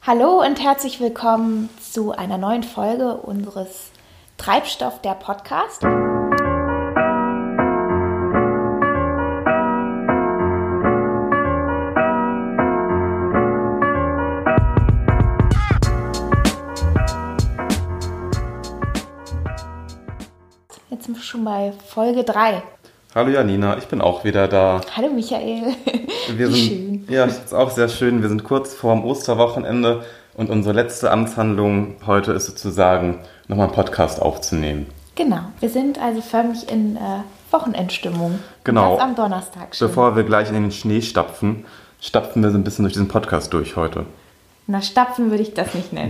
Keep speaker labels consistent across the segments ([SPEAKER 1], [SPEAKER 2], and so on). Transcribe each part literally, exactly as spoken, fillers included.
[SPEAKER 1] Hallo und herzlich willkommen zu einer neuen Folge unseres Treibstoff der Podcast. Jetzt sind wir schon bei Folge drei.
[SPEAKER 2] Hallo Janina, ich bin auch wieder da.
[SPEAKER 1] Hallo Michael.
[SPEAKER 2] Wir
[SPEAKER 1] Wie
[SPEAKER 2] sind,
[SPEAKER 1] schön.
[SPEAKER 2] Ja, das ist auch sehr schön. Wir sind kurz vorm Osterwochenende und unsere letzte Amtshandlung heute ist sozusagen, nochmal einen Podcast aufzunehmen.
[SPEAKER 1] Genau, wir sind also förmlich in äh, Wochenendstimmung.
[SPEAKER 2] Genau.
[SPEAKER 1] Und das am Donnerstag schon.
[SPEAKER 2] Bevor wir gleich in den Schnee stapfen, stapfen wir so ein bisschen durch diesen Podcast durch heute.
[SPEAKER 1] Na, stapfen würde ich das nicht nennen.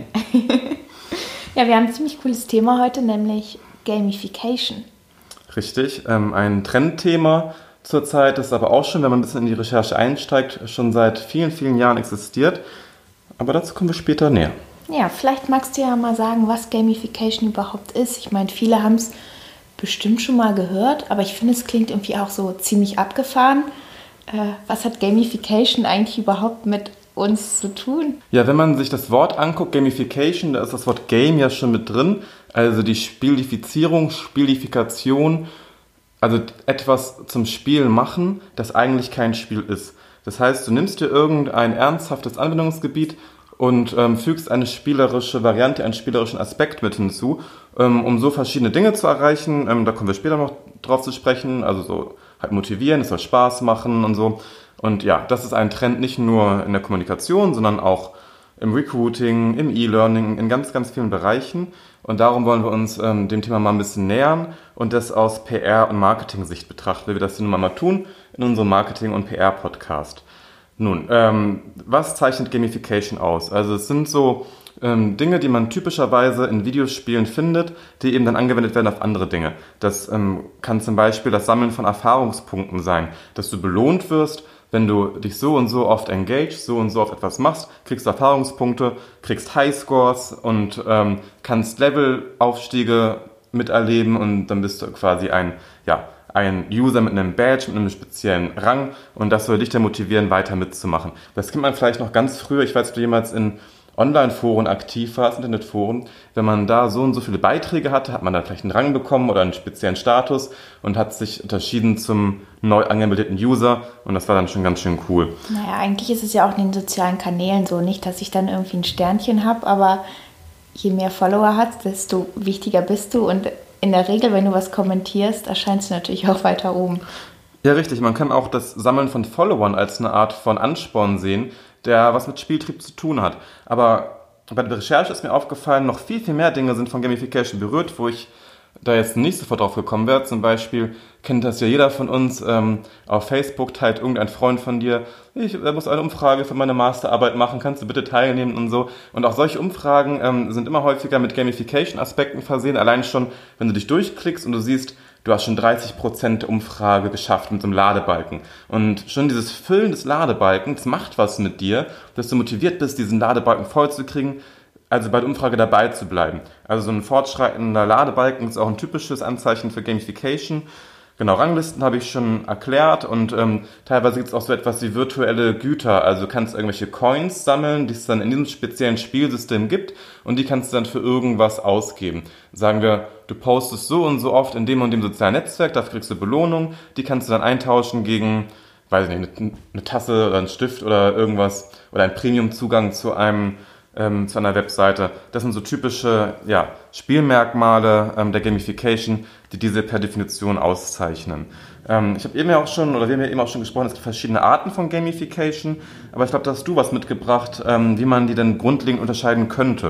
[SPEAKER 1] Ja, wir haben ein ziemlich cooles Thema heute, nämlich Gamification.
[SPEAKER 2] Richtig, ähm, ein Trendthema zurzeit, das aber auch schon, wenn man ein bisschen in die Recherche einsteigt, schon seit vielen, vielen Jahren existiert. Aber dazu kommen wir später näher.
[SPEAKER 1] Ja, vielleicht magst du ja mal sagen, was Gamification überhaupt ist. Ich meine, viele haben es bestimmt schon mal gehört, aber ich finde, es klingt irgendwie auch so ziemlich abgefahren. Äh, was hat Gamification eigentlich überhaupt mit uns zu tun?
[SPEAKER 2] Ja, wenn man sich das Wort anguckt, Gamification, da ist das Wort Game ja schon mit drin. Also die Spielifizierung, Spielifikation, also etwas zum Spiel machen, das eigentlich kein Spiel ist. Das heißt, du nimmst dir irgendein ernsthaftes Anwendungsgebiet und ähm, fügst eine spielerische Variante, einen spielerischen Aspekt mit hinzu, ähm, um so verschiedene Dinge zu erreichen. Ähm, da kommen wir später noch drauf zu sprechen. Also so halt motivieren, es soll Spaß machen und so. Und ja, das ist ein Trend nicht nur in der Kommunikation, sondern auch im Recruiting, im E-Learning, in ganz, ganz vielen Bereichen. Und darum wollen wir uns ähm, dem Thema mal ein bisschen nähern und das aus P R- und Marketing-Sicht betrachten, wie wir das nun mal tun in unserem Marketing- und P R-Podcast. Nun, ähm, was zeichnet Gamification aus? Also es sind so ähm, Dinge, die man typischerweise in Videospielen findet, die eben dann angewendet werden auf andere Dinge. Das ähm, kann zum Beispiel das Sammeln von Erfahrungspunkten sein, dass du belohnt wirst, wenn du dich so und so oft engagest, so und so oft etwas machst, kriegst du Erfahrungspunkte, kriegst Highscores und ähm, kannst Levelaufstiege miterleben und dann bist du quasi ein, ja, ein User mit einem Badge, mit einem speziellen Rang und das soll dich dann motivieren, weiter mitzumachen. Das kennt man vielleicht noch ganz früher, ich weiß, ob du jemals in Online-Foren aktiv warst, Internetforen, wenn man da so und so viele Beiträge hatte, hat man dann vielleicht einen Rang bekommen oder einen speziellen Status und hat sich unterschieden zum neu angemeldeten User und das war dann schon ganz schön cool.
[SPEAKER 1] Naja, eigentlich ist es ja auch in den sozialen Kanälen so, nicht, dass ich dann irgendwie ein Sternchen habe, aber je mehr Follower hast, desto wichtiger bist du und in der Regel, wenn du was kommentierst, erscheinst du natürlich auch weiter oben.
[SPEAKER 2] Ja, richtig. Man kann auch das Sammeln von Followern als eine Art von Ansporn sehen, der was mit Spieltrieb zu tun hat. Aber bei der Recherche ist mir aufgefallen, noch viel, viel mehr Dinge sind von Gamification berührt, wo ich da jetzt nicht sofort drauf gekommen wäre. Zum Beispiel kennt das ja jeder von uns, ähm, auf Facebook teilt irgendein Freund von dir, ich muss eine Umfrage für meine Masterarbeit machen, kannst du bitte teilnehmen und so. Und auch solche Umfragen ähm, sind immer häufiger mit Gamification-Aspekten versehen. Allein schon, wenn du dich durchklickst und du siehst, du hast schon dreißig Prozent der Umfrage geschafft mit so einem Ladebalken. Und schon dieses Füllen des Ladebalkens macht was mit dir, dass du motiviert bist, diesen Ladebalken voll zu kriegen, also bei der Umfrage dabei zu bleiben. Also so ein fortschreitender Ladebalken ist auch ein typisches Anzeichen für Gamification. Genau, Ranglisten habe ich schon erklärt und ähm, teilweise gibt es auch so etwas wie virtuelle Güter. Also du kannst irgendwelche Coins sammeln, die es dann in diesem speziellen Spielsystem gibt und die kannst du dann für irgendwas ausgeben. Sagen wir, du postest so und so oft in dem und dem sozialen Netzwerk, dafür kriegst du Belohnung, die kannst du dann eintauschen gegen, weiß ich nicht, eine, eine Tasse oder einen Stift oder irgendwas oder einen Premium-Zugang zu einem ähm, zu einer Webseite. Das sind so typische ja, Spielmerkmale ähm, der Gamification, die diese per Definition auszeichnen. Ähm, ich habe eben ja auch schon, oder wir haben ja eben auch schon gesprochen, es gibt verschiedene Arten von Gamification, aber ich glaube, da hast du was mitgebracht, ähm, wie man die denn grundlegend unterscheiden könnte.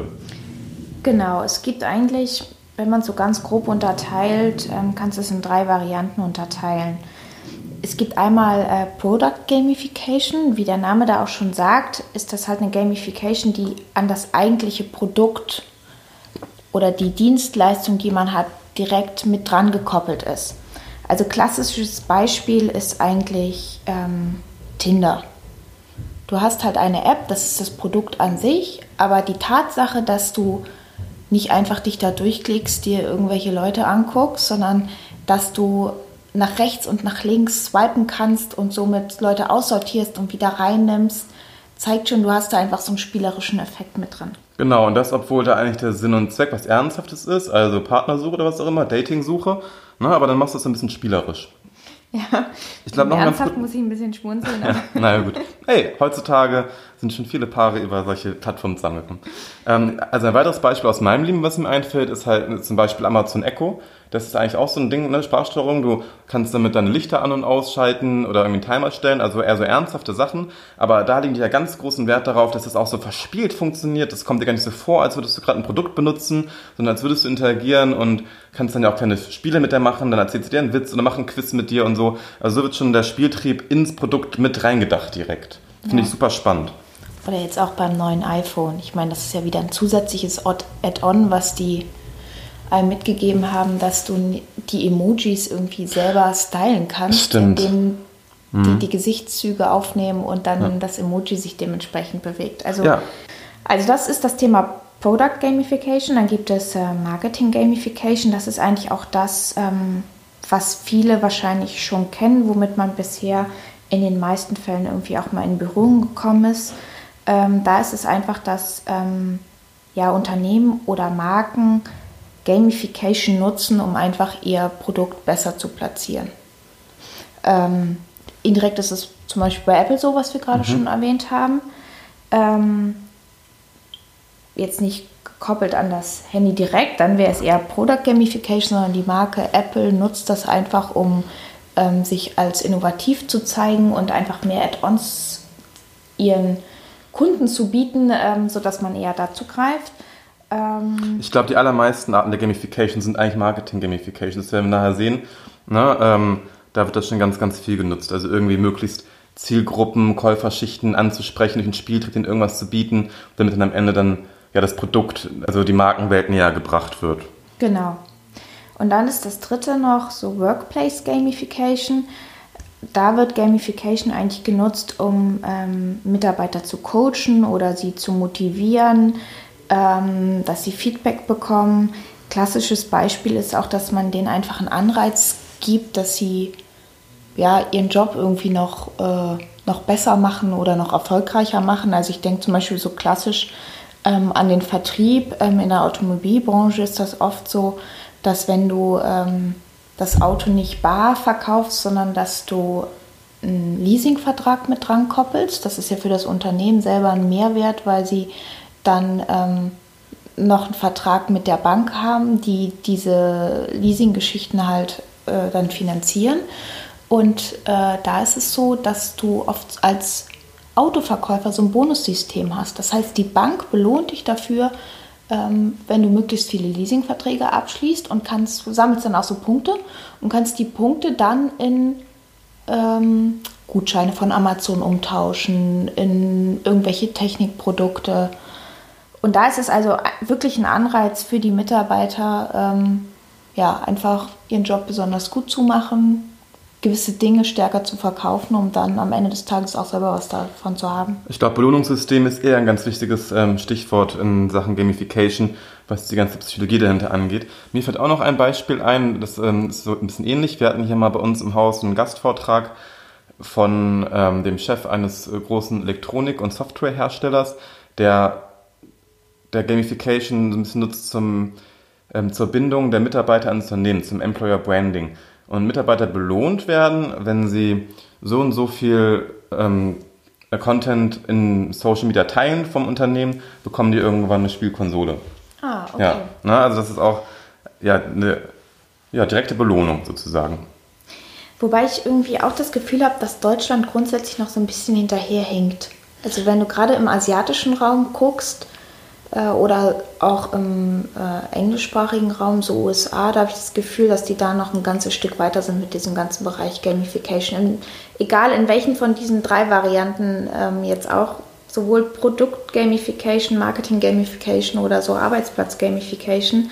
[SPEAKER 1] Genau, es gibt eigentlich, wenn man es so ganz grob unterteilt, ähm, kannst du es in drei Varianten unterteilen. Es gibt einmal äh, Product Gamification, wie der Name da auch schon sagt, ist das halt eine Gamification, die an das eigentliche Produkt oder die Dienstleistung, die man hat, direkt mit dran gekoppelt ist. Also klassisches Beispiel ist eigentlich ähm, Tinder. Du hast halt eine App, das ist das Produkt an sich, aber die Tatsache, dass du nicht einfach dich da durchklickst, dir irgendwelche Leute anguckst, sondern dass du nach rechts und nach links swipen kannst und somit Leute aussortierst und wieder reinnimmst, zeigt schon, du hast da einfach so einen spielerischen Effekt mit drin.
[SPEAKER 2] Genau, und das, obwohl da eigentlich der Sinn und Zweck was Ernsthaftes ist, also Partnersuche oder was auch immer, Datingsuche, ne, aber dann machst du es ein bisschen spielerisch.
[SPEAKER 1] Ja,
[SPEAKER 2] ich glaube noch
[SPEAKER 1] ernsthaft
[SPEAKER 2] ganz gut,
[SPEAKER 1] muss ich ein bisschen schmunzeln.
[SPEAKER 2] ja, naja gut. Hey, heutzutage sind schon viele Paare über solche Plattformen zusammengekommen. Ähm, also ein weiteres Beispiel aus meinem Leben, was mir einfällt, ist halt zum Beispiel Amazon Echo. Das ist eigentlich auch so ein Ding, ne, Sprachsteuerung. Du kannst damit deine Lichter an- und ausschalten oder irgendwie einen Timer stellen, also eher so ernsthafte Sachen. Aber da legen die ja ganz großen Wert darauf, dass das auch so verspielt funktioniert. Das kommt dir gar nicht so vor, als würdest du gerade ein Produkt benutzen, sondern als würdest du interagieren und kannst dann ja auch kleine Spiele mit der machen, dann erzählt sie dir einen Witz oder macht einen Quiz mit dir und so. Also so wird schon der Spieltrieb ins Produkt mit reingedacht direkt. Finde ja. ich super spannend.
[SPEAKER 1] Oder jetzt auch beim neuen iPhone. Ich meine, das ist ja wieder ein zusätzliches Add-on, was die einem mitgegeben haben, dass du die Emojis irgendwie selber stylen kannst,
[SPEAKER 2] Stimmt.
[SPEAKER 1] indem die
[SPEAKER 2] mhm.
[SPEAKER 1] die Gesichtszüge aufnehmen und dann ja. das Emoji sich dementsprechend bewegt. Also,
[SPEAKER 2] ja.
[SPEAKER 1] also das ist das Thema Product Gamification. Dann gibt es äh, Marketing Gamification. Das ist eigentlich auch das, ähm, was viele wahrscheinlich schon kennen, womit man bisher in den meisten Fällen irgendwie auch mal in Berührung gekommen ist. Ähm, da ist es einfach, dass ähm, ja, Unternehmen oder Marken Gamification nutzen, um einfach ihr Produkt besser zu platzieren. Ähm, indirekt ist es zum Beispiel bei Apple so, was wir gerade mhm. schon erwähnt haben. Ähm, jetzt nicht gekoppelt an das Handy direkt, dann wäre es eher Product Gamification, sondern die Marke Apple nutzt das einfach, um ähm, sich als innovativ zu zeigen und einfach mehr Add-ons ihren Kunden zu bieten, ähm, sodass man eher dazu greift. Ähm
[SPEAKER 2] ich glaube, die allermeisten Arten der Gamification sind eigentlich Marketing-Gamification. Das werden wir nachher sehen. Ne? Ähm, da wird das schon ganz, ganz viel genutzt. Also irgendwie möglichst Zielgruppen, Käuferschichten anzusprechen, durch einen Spieltrick ihnen irgendwas zu bieten, damit dann am Ende dann ja das Produkt, also die Markenwelt näher gebracht wird.
[SPEAKER 1] Genau. Und dann ist das dritte noch so Workplace Gamification. Da wird Gamification eigentlich genutzt, um ähm, Mitarbeiter zu coachen oder sie zu motivieren, ähm, dass sie Feedback bekommen. Klassisches Beispiel ist auch, dass man denen einfach einen Anreiz gibt, dass sie ja, ihren Job irgendwie noch, äh, noch besser machen oder noch erfolgreicher machen. Also ich denke zum Beispiel so klassisch ähm, an den Vertrieb. Ähm, in der Automobilbranche ist das oft so, dass wenn du ähm, das Auto nicht bar verkaufst, sondern dass du einen Leasingvertrag mit dran koppelst. Das ist ja für das Unternehmen selber ein Mehrwert, weil sie dann ähm, noch einen Vertrag mit der Bank haben, die diese Leasing-Geschichten halt äh, dann finanzieren. Und äh, da ist es so, dass du oft als Autoverkäufer so ein Bonussystem hast. Das heißt, die Bank belohnt dich dafür, ähm, wenn du möglichst viele Leasingverträge abschließt und kannst, du sammelst dann auch so Punkte und kannst die Punkte dann in ähm, Gutscheine von Amazon umtauschen, in irgendwelche Technikprodukte. Und da ist es also wirklich ein Anreiz für die Mitarbeiter, ähm, ja, einfach ihren Job besonders gut zu machen, gewisse Dinge stärker zu verkaufen, um dann am Ende des Tages auch selber was davon zu haben.
[SPEAKER 2] Ich glaube, Belohnungssystem ist eher ein ganz wichtiges ähm, Stichwort in Sachen Gamification, was die ganze Psychologie dahinter angeht. Mir fällt auch noch ein Beispiel ein, das ähm, ist so ein bisschen ähnlich. Wir hatten hier mal bei uns im Haus einen Gastvortrag von ähm, dem Chef eines äh, großen Elektronik- und Softwareherstellers, der der Gamification so ein bisschen nutzt zum, ähm, zur Bindung der Mitarbeiter ans Unternehmen, zum Employer Branding. Und Mitarbeiter belohnt werden, wenn sie so und so viel ähm, Content in Social Media teilen vom Unternehmen, bekommen die irgendwann eine Spielkonsole.
[SPEAKER 1] Ah, okay.
[SPEAKER 2] Ja, na, also das ist auch ja, eine ja, direkte Belohnung sozusagen.
[SPEAKER 1] Wobei ich irgendwie auch das Gefühl habe, dass Deutschland grundsätzlich noch so ein bisschen hinterherhinkt. Also wenn du gerade im asiatischen Raum guckst, oder auch im äh, englischsprachigen Raum, so U S A, da habe ich das Gefühl, dass die da noch ein ganzes Stück weiter sind mit diesem ganzen Bereich Gamification. In, egal in welchen von diesen drei Varianten ähm, jetzt auch, sowohl Produkt-Gamification, Marketing-Gamification oder so Arbeitsplatz-Gamification,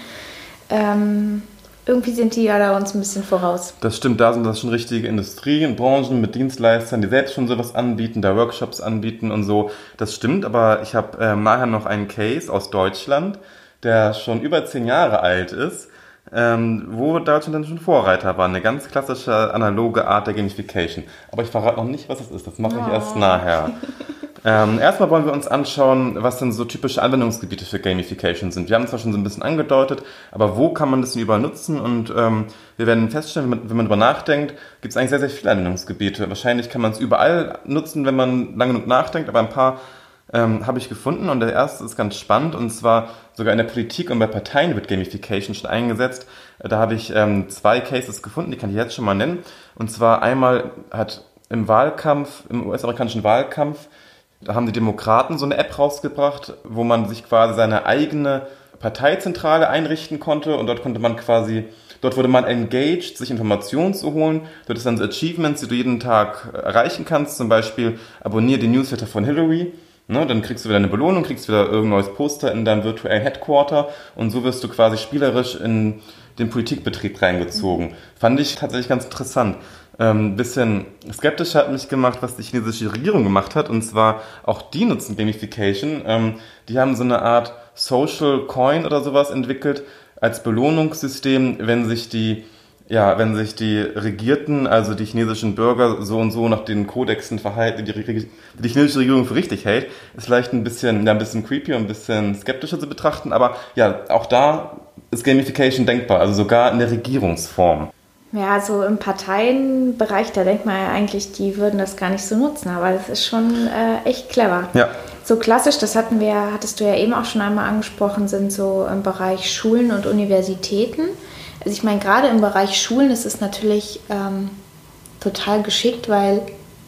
[SPEAKER 1] ähm, irgendwie sind die ja da uns ein bisschen voraus.
[SPEAKER 2] Das stimmt, da sind das schon richtige Industrien, Branchen mit Dienstleistern, die selbst schon sowas anbieten, da Workshops anbieten und so. Das stimmt, aber ich habe äh, nachher noch einen Case aus Deutschland, der schon über zehn Jahre alt ist. ähm, wo Deutschland dann schon Vorreiter war. Eine ganz klassische analoge Art der Gamification. Aber ich verrate noch nicht, was es ist. Das mache ich
[SPEAKER 1] Oh.
[SPEAKER 2] erst nachher. ähm, erstmal wollen wir uns anschauen, was denn so typische Anwendungsgebiete für Gamification sind. Wir haben es zwar schon so ein bisschen angedeutet, aber wo kann man das denn überall nutzen? Und ähm, wir werden feststellen, wenn man, wenn man darüber nachdenkt, gibt es eigentlich sehr, sehr viele Anwendungsgebiete. Wahrscheinlich kann man es überall nutzen, wenn man lange genug nachdenkt, aber ein paar Ähm, habe ich gefunden, und der erste ist ganz spannend, und zwar sogar in der Politik und bei Parteien wird Gamification schon eingesetzt. Da habe ich ähm, zwei Cases gefunden, die kann ich jetzt schon mal nennen. Und zwar einmal hat im Wahlkampf, im U S-amerikanischen Wahlkampf, da haben die Demokraten so eine App rausgebracht, wo man sich quasi seine eigene Parteizentrale einrichten konnte, und dort konnte man quasi, dort wurde man engaged, sich Informationen zu holen. Dort ist dann so Achievements, die du jeden Tag erreichen kannst, zum Beispiel abonniere den Newsletter von Hillary. Ne, dann kriegst du wieder eine Belohnung, kriegst wieder irgendein neues Poster in deinem virtuellen Headquarter, und so wirst du quasi spielerisch in den Politikbetrieb reingezogen. Mhm. Fand ich tatsächlich ganz interessant. Ein ähm, bisschen skeptisch hat mich gemacht, was die chinesische Regierung gemacht hat, und zwar auch die nutzen Gamification. Ähm, die haben so eine Art Social Coin oder sowas entwickelt als Belohnungssystem, wenn sich die Ja, wenn sich die Regierten, also die chinesischen Bürger, so und so nach den Kodexen verhalten, die die, die chinesische Regierung für richtig hält, ist vielleicht ein bisschen, ja, ein bisschen creepy und ein bisschen skeptischer zu betrachten, aber ja, auch da ist Gamification denkbar, also sogar in der Regierungsform.
[SPEAKER 1] Ja, also im Parteienbereich, da denkt man ja eigentlich, die würden das gar nicht so nutzen, aber das ist schon äh, echt clever.
[SPEAKER 2] Ja.
[SPEAKER 1] So klassisch, das hatten wir, hattest du ja eben auch schon einmal angesprochen, sind so im Bereich Schulen und Universitäten. Also ich meine, gerade im Bereich Schulen ist es natürlich ähm, total geschickt, weil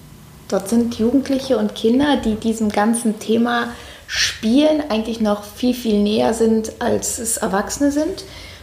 [SPEAKER 1] dort sind Jugendliche und Kinder, die diesem ganzen Thema Spielen eigentlich noch viel, viel näher sind, als es Erwachsene sind,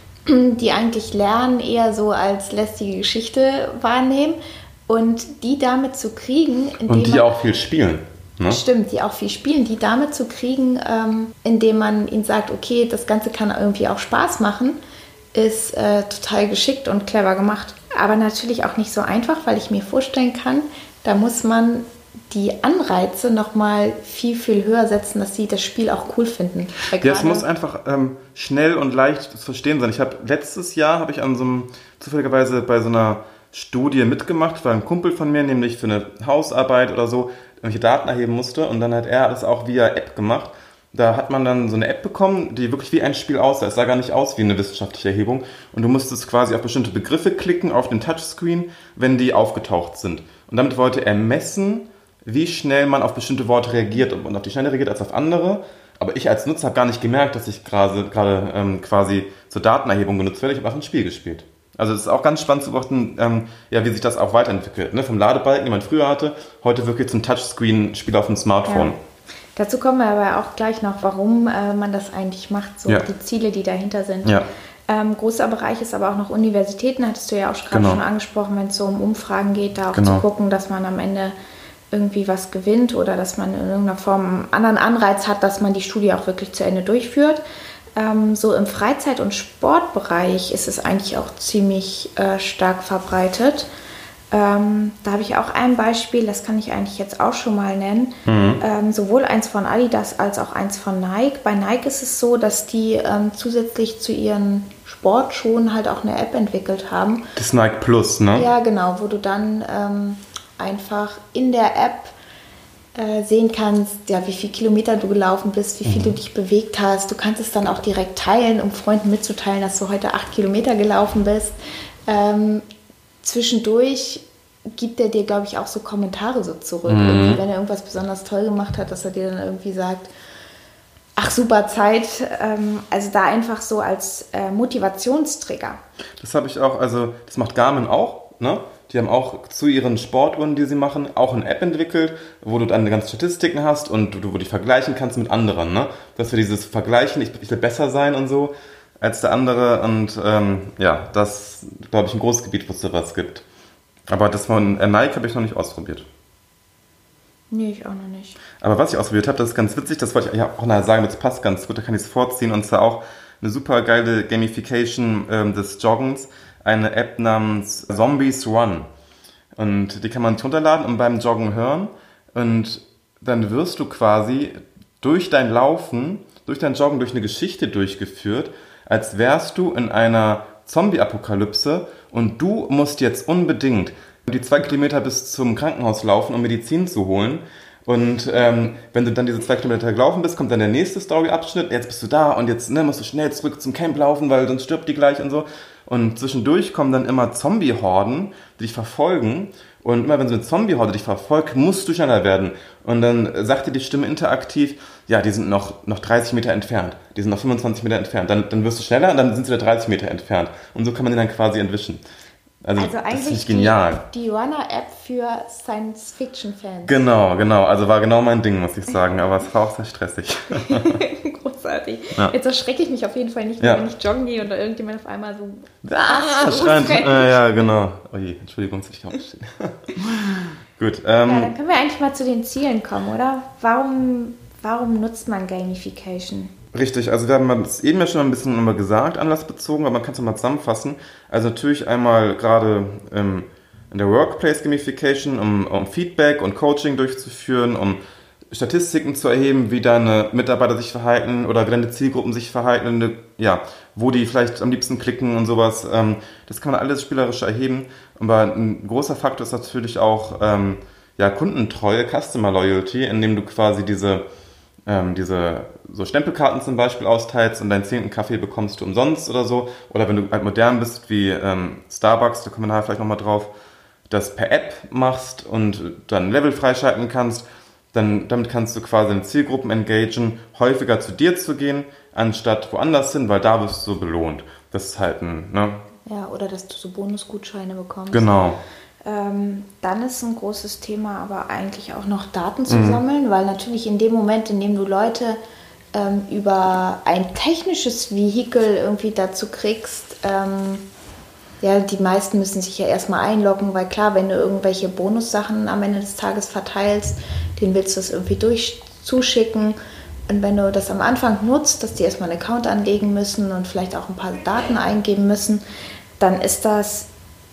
[SPEAKER 1] die eigentlich Lernen eher so als lästige Geschichte wahrnehmen, und die damit zu kriegen, indem
[SPEAKER 2] und die
[SPEAKER 1] man,
[SPEAKER 2] auch viel spielen. Ne?
[SPEAKER 1] Stimmt, die auch viel spielen, die damit zu kriegen, ähm, indem man ihnen sagt, okay, das Ganze kann irgendwie auch Spaß machen, ist äh, total geschickt und clever gemacht. Aber natürlich auch nicht so einfach, weil ich mir vorstellen kann, da muss man die Anreize nochmal viel, viel höher setzen, dass sie das Spiel auch cool finden.
[SPEAKER 2] Ja, es muss einfach ähm, schnell und leicht zu verstehen sein. Ich habe letztes Jahr, habe ich an so einem, zufälligerweise bei so einer Studie mitgemacht, weil ein Kumpel von mir, nämlich für eine Hausarbeit oder so, irgendwelche Daten erheben musste, und dann hat er das auch via App gemacht. Da hat man dann so eine App bekommen, die wirklich wie ein Spiel aussah. Es sah gar nicht aus wie eine wissenschaftliche Erhebung. Und du musstest quasi auf bestimmte Begriffe klicken auf den Touchscreen, wenn die aufgetaucht sind. Und damit wollte er messen, wie schnell man auf bestimmte Worte reagiert und auf die schneller reagiert als auf andere. Aber ich als Nutzer habe gar nicht gemerkt, dass ich gerade, gerade ähm, quasi zur Datenerhebung genutzt werde. Ich habe einfach ein Spiel gespielt. Also es ist auch ganz spannend zu beobachten, ähm, ja, wie sich das auch weiterentwickelt. Ne? Vom Ladebalken, den man früher hatte, heute wirklich zum Touchscreen-Spiel auf dem Smartphone.
[SPEAKER 1] Ja. Dazu kommen wir aber auch gleich noch, warum äh, man das eigentlich macht, so ja. Die Ziele, die dahinter sind.
[SPEAKER 2] Ja.
[SPEAKER 1] Ähm, großer Bereich ist aber auch noch Universitäten, hattest du ja auch gerade genau. schon angesprochen, wenn es so um Umfragen geht, da auch genau. zu gucken, dass man am Ende irgendwie was gewinnt oder dass man in irgendeiner Form einen anderen Anreiz hat, dass man die Studie auch wirklich zu Ende durchführt. Ähm, so im Freizeit- und Sportbereich ist es eigentlich auch ziemlich äh, stark verbreitet. Ähm, da habe ich auch ein Beispiel, das kann ich eigentlich jetzt auch schon mal nennen. Mhm. Ähm, sowohl eins von Adidas als auch eins von Nike. Bei Nike ist es so, dass die ähm, zusätzlich zu ihren Sportschuhen halt auch eine App entwickelt haben.
[SPEAKER 2] Das Nike Plus, ne?
[SPEAKER 1] Ja, genau, wo du dann ähm, einfach in der App äh, sehen kannst, ja, wie viele Kilometer du gelaufen bist, wie viel mhm. du dich bewegt hast. Du kannst es dann auch direkt teilen, um Freunden mitzuteilen, dass du heute acht Kilometer gelaufen bist. Ähm, Zwischendurch gibt er dir, glaube ich, auch so Kommentare so zurück. Mhm. Irgendwie, wenn er irgendwas besonders toll gemacht hat, dass er dir dann irgendwie sagt, ach, super Zeit. Ähm, also da einfach so als äh, Motivationstrigger. Das
[SPEAKER 2] habe ich auch, also das macht Garmin auch, ne? Die haben auch zu ihren Sportuhren, die sie machen, auch eine App entwickelt, wo du dann ganz Statistiken hast und du, wo du dich vergleichen kannst mit anderen, ne? Dass wir dieses Vergleichen, ich, ich will besser sein und so, als der andere, und ähm, ja, das glaube ich ein großes Gebiet, wo es sowas gibt. Aber das von äh, Nike habe ich noch nicht ausprobiert.
[SPEAKER 1] Nee, ich auch noch nicht.
[SPEAKER 2] Aber was ich ausprobiert habe, das ist ganz witzig, das wollte ich ja auch nachher sagen, das passt ganz gut, da kann ich es vorziehen, und zwar auch eine super geile Gamification ähm, des Joggens, eine App namens Zombies Run. Und die kann man sich runterladen und beim Joggen hören, und dann wirst du quasi durch dein Laufen, durch dein Joggen, durch eine Geschichte durchgeführt, als wärst du in einer Zombie-Apokalypse und du musst jetzt unbedingt die zwei Kilometer bis zum Krankenhaus laufen, um Medizin zu holen. Und ähm, wenn du dann diese zwei Kilometer gelaufen bist, kommt dann der nächste Story-Abschnitt. Jetzt bist du da und jetzt ne, musst du schnell zurück zum Camp laufen, weil sonst stirbt die gleich und so. Und zwischendurch kommen dann immer Zombie-Horden, die dich verfolgen. Und immer wenn so eine Zombie-Horde dich verfolgt, musst du schneller werden. Und dann sagt dir die Stimme interaktiv, ja, die sind noch, noch dreißig Meter entfernt. Die sind noch fünfundzwanzig Meter entfernt. Dann, dann wirst du schneller und dann sind sie wieder dreißig Meter entfernt. Und so kann man den dann quasi entwischen. Also,
[SPEAKER 1] also
[SPEAKER 2] das
[SPEAKER 1] eigentlich
[SPEAKER 2] ist genial.
[SPEAKER 1] Die, die Runner-App für Science-Fiction-Fans.
[SPEAKER 2] Genau, genau. Also war genau mein Ding, muss ich sagen. Aber es war auch sehr stressig.
[SPEAKER 1] Großartig.
[SPEAKER 2] Ja.
[SPEAKER 1] Jetzt erschrecke ich mich auf jeden Fall nicht mehr,
[SPEAKER 2] Ja.
[SPEAKER 1] wenn ich joggen gehe oder irgendjemand auf einmal so...
[SPEAKER 2] Ah, schreiend. Äh, ja, genau. Oh je, Entschuldigung, jetzt habe ich aufgestehen. Gut. Ähm,
[SPEAKER 1] Ja, dann können wir eigentlich mal zu den Zielen kommen, oder? Warum, warum nutzt man Gamification?
[SPEAKER 2] Richtig, also wir haben es eben ja schon ein bisschen immer gesagt, anlassbezogen, aber man kann es nochmal zusammenfassen. Also natürlich einmal gerade ähm, in der Workplace Gamification, um, um Feedback und Coaching durchzuführen, um Statistiken zu erheben, wie deine Mitarbeiter sich verhalten oder wie deine Zielgruppen sich verhalten, ja, wo die vielleicht am liebsten klicken und sowas. Ähm, das kann man alles spielerisch erheben. Aber ein großer Faktor ist natürlich auch ähm, ja, Kundentreue, Customer Loyalty, indem du quasi diese Ähm, diese so Stempelkarten zum Beispiel austeilst und deinen zehnten Kaffee bekommst du umsonst oder so. Oder wenn du halt modern bist wie ähm, Starbucks, da kommen wir nachher vielleicht nochmal drauf, das per App machst und dann Level freischalten kannst, dann damit kannst du quasi in Zielgruppen engagieren, häufiger zu dir zu gehen, anstatt woanders hin, weil da wirst du so belohnt. Das ist halt ein, ne?
[SPEAKER 1] Ja, oder dass du so Bonusgutscheine bekommst.
[SPEAKER 2] Genau.
[SPEAKER 1] Ähm, dann ist ein großes Thema aber eigentlich auch noch Daten zu
[SPEAKER 2] Mhm.
[SPEAKER 1] sammeln, weil natürlich in dem Moment, in dem du Leute ähm, über ein technisches Vehikel irgendwie dazu kriegst, ähm, ja, die meisten müssen sich ja erstmal einloggen, weil klar, wenn du irgendwelche Bonussachen am Ende des Tages verteilst, denen willst du das irgendwie durch zuschicken. Und wenn du das am Anfang nutzt, dass die erstmal einen Account anlegen müssen und vielleicht auch ein paar Daten eingeben müssen, dann ist das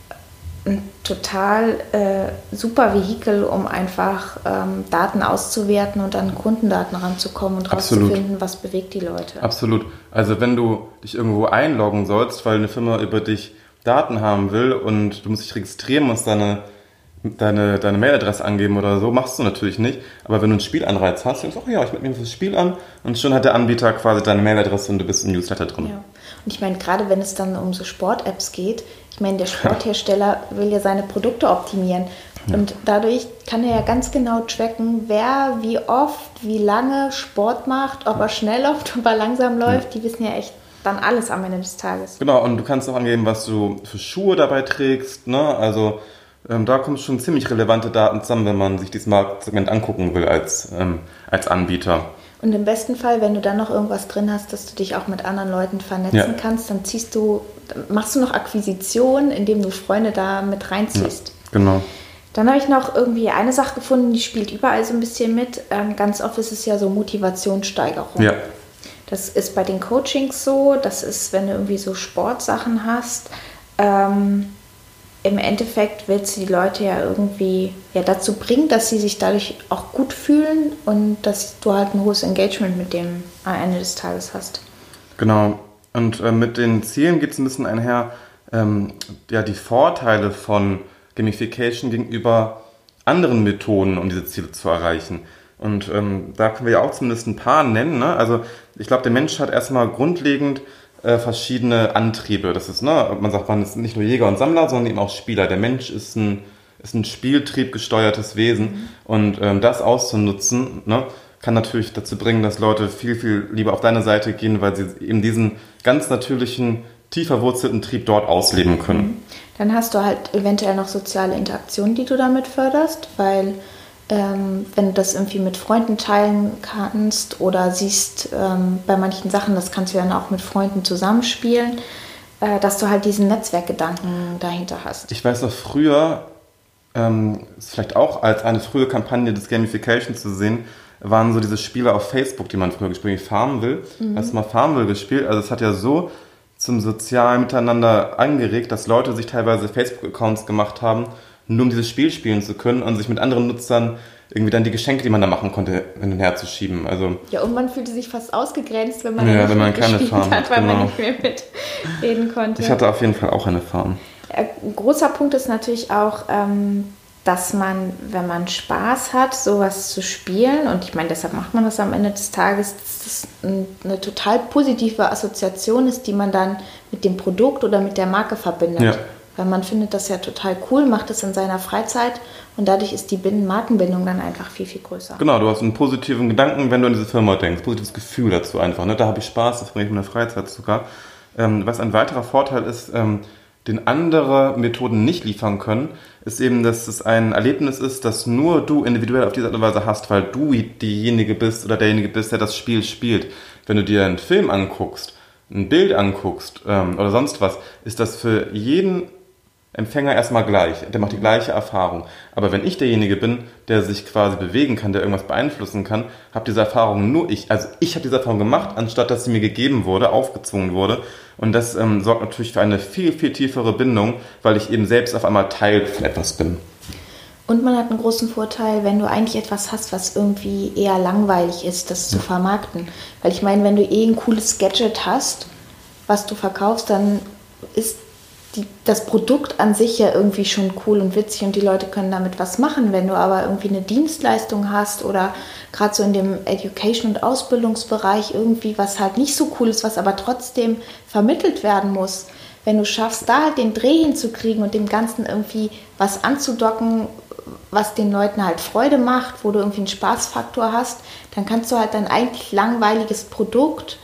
[SPEAKER 1] ein total äh, super Vehikel, um einfach ähm, Daten auszuwerten und an Kundendaten ranzukommen und
[SPEAKER 2] Absolut.
[SPEAKER 1] rauszufinden, was bewegt die Leute.
[SPEAKER 2] Absolut. Also wenn du dich irgendwo einloggen sollst, weil eine Firma über dich Daten haben will und du musst dich registrieren, musst deine, deine, deine Mailadresse angeben oder so, machst du natürlich nicht. Aber wenn du einen Spielanreiz hast, dann sagst du, ach ja, ich melde mich für das Spiel an und schon hat der Anbieter quasi deine Mailadresse und du bist im Newsletter drin.
[SPEAKER 1] Ja. Und ich meine, gerade wenn es dann um so Sport-Apps geht, ich meine, der Sporthersteller will ja seine Produkte optimieren.
[SPEAKER 2] Ja.
[SPEAKER 1] Und dadurch kann er ja ganz genau tracken, wer wie oft, wie lange Sport macht, ob er schnell läuft, ob er langsam läuft. Ja. Die wissen ja echt dann alles am Ende des Tages.
[SPEAKER 2] Genau, und du kannst auch angeben, was du für Schuhe dabei trägst. Ne? Also ähm, da kommen schon ziemlich relevante Daten zusammen, wenn man sich dieses Marktsegment angucken will als, ähm, als Anbieter.
[SPEAKER 1] Und im besten Fall, wenn du dann noch irgendwas drin hast, dass du dich auch mit anderen Leuten vernetzen ja. kannst, dann ziehst du, machst du noch Akquisition, indem du Freunde da mit reinziehst.
[SPEAKER 2] Ja, genau.
[SPEAKER 1] Dann habe ich noch irgendwie eine Sache gefunden, die spielt überall so ein bisschen mit. Ähm, ganz oft ist es ja so Motivationssteigerung.
[SPEAKER 2] Ja.
[SPEAKER 1] Das ist bei den Coachings so, das ist, wenn du irgendwie so Sportsachen hast. Ähm, im Endeffekt willst du die Leute ja irgendwie ja, dazu bringen, dass sie sich dadurch auch gut fühlen und dass du halt ein hohes Engagement mit dem am Ende des Tages hast.
[SPEAKER 2] Genau. Und äh, mit den Zielen geht es ein bisschen einher, ähm, ja, die Vorteile von Gamification gegenüber anderen Methoden, um diese Ziele zu erreichen. Und ähm, da können wir ja auch zumindest ein paar nennen. Ne? Also ich glaube, der Mensch hat erstmal grundlegend äh, verschiedene Antriebe. Das ist, ne, man sagt, man ist nicht nur Jäger und Sammler, sondern eben auch Spieler. Der Mensch ist ein, ist ein spieltriebgesteuertes Wesen. Mhm. Und ähm, das auszunutzen, ne, kann natürlich dazu bringen, dass Leute viel, viel lieber auf deine Seite gehen, weil sie eben diesen ganz natürlichen, tief verwurzelten Trieb dort ausleben können.
[SPEAKER 1] Dann hast du halt eventuell noch soziale Interaktionen, die du damit förderst, weil ähm, wenn du das irgendwie mit Freunden teilen kannst oder siehst ähm, bei manchen Sachen, das kannst du dann auch mit Freunden zusammenspielen, äh, dass du halt diesen Netzwerkgedanken dahinter hast.
[SPEAKER 2] Ich weiß noch früher, ähm, ist vielleicht auch als eine frühe Kampagne des Gamification zu sehen, waren so diese Spiele auf Facebook, die man früher gespielt hat, Farmville. Mhm. Hast du mal Farmville gespielt? Also es hat ja so zum sozialen Miteinander angeregt, dass Leute sich teilweise Facebook-Accounts gemacht haben, nur um dieses Spiel spielen zu können und sich mit anderen Nutzern irgendwie dann die Geschenke, die man da machen konnte, hin und her zu schieben. Also,
[SPEAKER 1] ja, und man fühlte sich fast ausgegrenzt, wenn man
[SPEAKER 2] ja,
[SPEAKER 1] nicht
[SPEAKER 2] wenn man keine
[SPEAKER 1] gespielt
[SPEAKER 2] Farm
[SPEAKER 1] hat, weil
[SPEAKER 2] genau.
[SPEAKER 1] man nicht mehr mitreden konnte.
[SPEAKER 2] Ich hatte auf jeden Fall auch eine Farm.
[SPEAKER 1] Ein großer Punkt ist natürlich auch, ähm, dass man, wenn man Spaß hat, sowas zu spielen, und ich meine, deshalb macht man das am Ende des Tages, dass das eine total positive Assoziation ist, die man dann mit dem Produkt oder mit der Marke verbindet.
[SPEAKER 2] Ja.
[SPEAKER 1] Weil man findet das ja total cool, macht es in seiner Freizeit und dadurch ist die Markenbindung dann einfach viel, viel größer.
[SPEAKER 2] Genau, du hast einen positiven Gedanken, wenn du an diese Firma denkst, positives Gefühl dazu einfach. Ne? Da habe ich Spaß, das bringe ich in der Freizeit sogar. Ähm, was ein weiterer Vorteil ist, ähm, den andere Methoden nicht liefern können, ist eben, dass es ein Erlebnis ist, das nur du individuell auf diese Art und Weise hast, weil du diejenige bist oder derjenige bist, der das Spiel spielt. Wenn du dir einen Film anguckst, ein Bild anguckst ähm, oder sonst was, ist das für jeden Empfänger erstmal gleich. Der macht die gleiche Erfahrung. Aber wenn ich derjenige bin, der sich quasi bewegen kann, der irgendwas beeinflussen kann, habe diese Erfahrung nur ich. Also ich habe diese Erfahrung gemacht, anstatt dass sie mir gegeben wurde, aufgezwungen wurde. Und das ähm, sorgt natürlich für eine viel, viel tiefere Bindung, weil ich eben selbst auf einmal Teil von etwas bin.
[SPEAKER 1] Und man hat einen großen Vorteil, wenn du eigentlich etwas hast, was irgendwie eher langweilig ist, das zu vermarkten. Weil ich meine, wenn du eh ein cooles Gadget hast, was du verkaufst, dann ist Die, das Produkt an sich ja irgendwie schon cool und witzig und die Leute können damit was machen. Wenn du aber irgendwie eine Dienstleistung hast oder gerade so in dem Education- und Ausbildungsbereich irgendwie was halt nicht so cool ist, was aber trotzdem vermittelt werden muss, wenn du schaffst, da den Dreh hinzukriegen und dem Ganzen irgendwie was anzudocken, was den Leuten halt Freude macht, wo du irgendwie einen Spaßfaktor hast, dann kannst du halt dein eigentlich langweiliges Produkt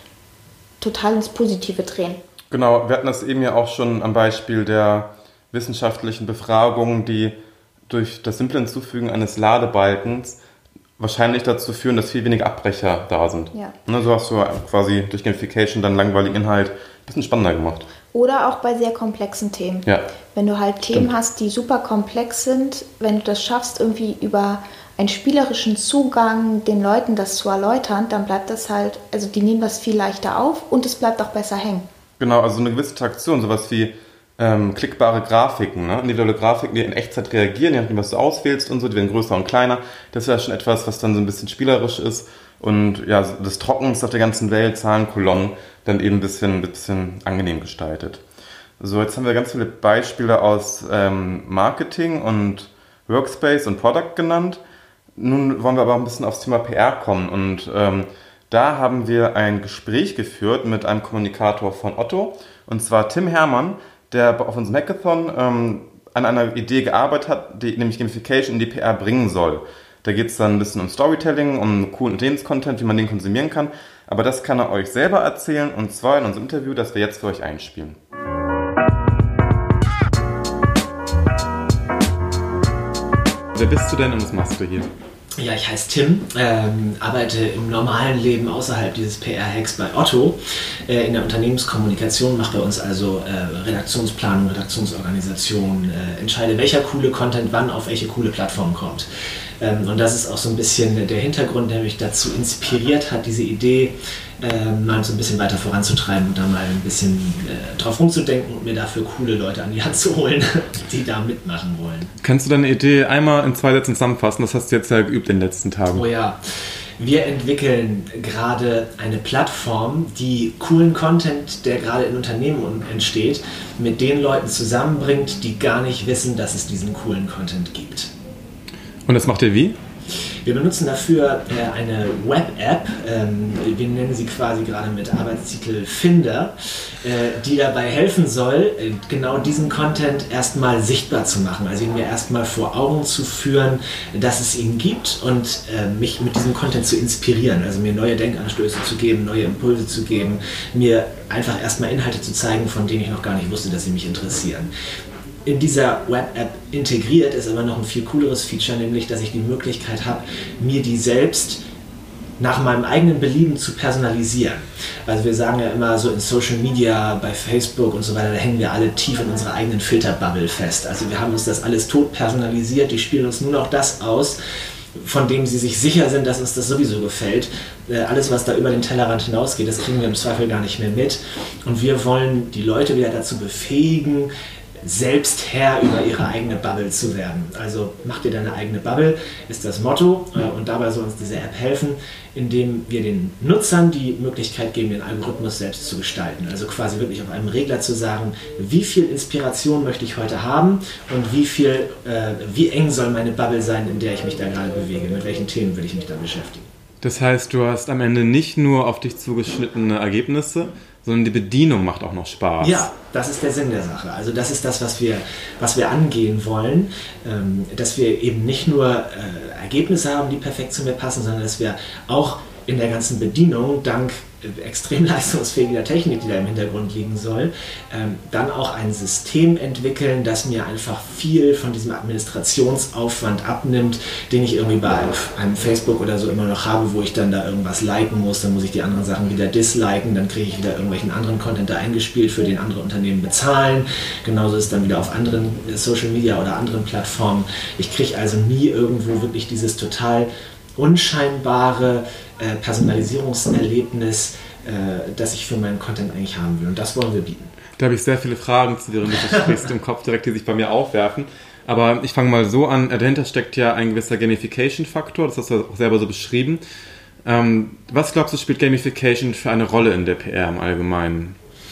[SPEAKER 1] total ins Positive drehen.
[SPEAKER 2] Genau, wir hatten das eben ja auch schon am Beispiel der wissenschaftlichen Befragungen, die durch das simple Hinzufügen eines Ladebalkens wahrscheinlich dazu führen, dass viel weniger Abbrecher da sind.
[SPEAKER 1] Ja.
[SPEAKER 2] Ne, so hast du quasi durch Gamification dann langweiligen Inhalt ein bisschen spannender gemacht.
[SPEAKER 1] Oder auch bei sehr komplexen Themen.
[SPEAKER 2] Ja.
[SPEAKER 1] Wenn du halt Themen
[SPEAKER 2] Stimmt.
[SPEAKER 1] hast, die super komplex sind, wenn du das schaffst, irgendwie über einen spielerischen Zugang den Leuten das zu erläutern, dann bleibt das halt, also die nehmen das viel leichter auf und es bleibt auch besser hängen.
[SPEAKER 2] Genau, also eine gewisse Interaktion, sowas wie ähm, klickbare Grafiken, ne? Individuelle Grafiken, die in Echtzeit reagieren, je nachdem, was du auswählst und so, die werden größer und kleiner. Das ist ja schon etwas, was dann so ein bisschen spielerisch ist und ja, das Trockenste auf der ganzen Welt, Zahlen, Kolonnen, dann eben ein bisschen, ein bisschen angenehm gestaltet. So, jetzt haben wir ganz viele Beispiele aus ähm, Marketing und Workspace und Product genannt. Nun wollen wir aber auch ein bisschen aufs Thema P R kommen und ähm, da haben wir ein Gespräch geführt mit einem Kommunikator von Otto, und zwar Tim Hermann, der auf unserem Hackathon ähm, an einer Idee gearbeitet hat, die nämlich Gamification in die P R bringen soll. Da geht es dann ein bisschen um Storytelling, um coolen Unternehmenscontent, wie man den konsumieren kann. Aber das kann er euch selber erzählen, und zwar in unserem Interview, das wir jetzt für euch einspielen. Wer bist du denn und was machst du hier?
[SPEAKER 3] Ja, ich heiße Tim, ähm, arbeite im normalen Leben außerhalb dieses P R-Hacks bei Otto äh, in der Unternehmenskommunikation, mache bei uns also äh, Redaktionsplanung, Redaktionsorganisation, äh, entscheide, welcher coole Content wann auf welche coole Plattform kommt. Ähm, und das ist auch so ein bisschen der Hintergrund, der mich dazu inspiriert hat, diese Idee ähm, mal so ein bisschen weiter voranzutreiben und da mal ein bisschen äh, drauf rumzudenken und mir dafür coole Leute an die Hand zu holen, die da mitmachen wollen.
[SPEAKER 2] Kannst du deine Idee einmal in zwei Sätzen zusammenfassen? Das hast du jetzt ja geübt in den letzten Tagen.
[SPEAKER 3] Oh ja, wir entwickeln gerade eine Plattform, die coolen Content, der gerade in Unternehmen entsteht, mit den Leuten zusammenbringt, die gar nicht wissen, dass es diesen coolen Content gibt.
[SPEAKER 2] Und das macht ihr wie?
[SPEAKER 3] Wir benutzen dafür äh, eine Web-App, ähm, wir nennen sie quasi gerade mit Arbeitstitel Finder, äh, die dabei helfen soll, äh, genau diesen Content erstmal sichtbar zu machen, also ihn mir erstmal vor Augen zu führen, dass es ihn gibt und äh, mich mit diesem Content zu inspirieren, also mir neue Denkanstöße zu geben, neue Impulse zu geben, mir einfach erstmal Inhalte zu zeigen, von denen ich noch gar nicht wusste, dass sie mich interessieren. In dieser Web-App integriert ist aber noch ein viel cooleres Feature, nämlich, dass ich die Möglichkeit habe, mir die selbst nach meinem eigenen Belieben zu personalisieren. Also wir sagen ja immer so in Social Media, bei Facebook und so weiter, da hängen wir alle tief in unserer eigenen Filterbubble fest. Also wir haben uns das alles tot personalisiert, die spielen uns nur noch das aus, von dem sie sich sicher sind, dass uns das sowieso gefällt. Alles, was da über den Tellerrand hinausgeht, das kriegen wir im Zweifel gar nicht mehr mit. Und wir wollen die Leute wieder dazu befähigen, selbst Herr über ihre eigene Bubble zu werden. Also mach dir deine eigene Bubble, ist das Motto, und dabei soll uns diese App helfen, indem wir den Nutzern die Möglichkeit geben, den Algorithmus selbst zu gestalten. Also quasi wirklich auf einem Regler zu sagen, wie viel Inspiration möchte ich heute haben und wie viel, äh, wie eng soll meine Bubble sein, in der ich mich da gerade bewege, mit welchen Themen will ich mich da beschäftigen.
[SPEAKER 2] Das heißt, du hast am Ende nicht nur auf dich zugeschnittene Ergebnisse, sondern die Bedienung macht auch noch Spaß.
[SPEAKER 3] Ja, das ist der Sinn der Sache. Also das ist das, was wir, was wir angehen wollen, ähm, dass wir eben nicht nur äh, Ergebnisse haben, die perfekt zu mir passen, sondern dass wir auch in der ganzen Bedienung, dank äh, extrem leistungsfähiger Technik, die da im Hintergrund liegen soll, ähm, dann auch ein System entwickeln, das mir einfach viel von diesem Administrationsaufwand abnimmt, den ich irgendwie bei einem Facebook oder so immer noch habe, wo ich dann da irgendwas liken muss, dann muss ich die anderen Sachen wieder disliken, dann kriege ich wieder irgendwelchen anderen Content da eingespielt, für den andere Unternehmen bezahlen. Genauso ist es dann wieder auf anderen Social Media oder anderen Plattformen. Ich kriege also nie irgendwo wirklich dieses total unscheinbare äh, Personalisierungserlebnis, äh, das ich für meinen Content eigentlich haben will. Und das wollen wir bieten.
[SPEAKER 2] Da habe ich sehr viele Fragen zu, während du sprichst, im Kopf direkt, die sich bei mir aufwerfen. Aber ich fange mal so an. Dahinter steckt ja ein gewisser Gamification-Faktor. Das hast du auch selber so beschrieben. Ähm, was glaubst du, spielt Gamification für eine Rolle in der P R im Allgemeinen?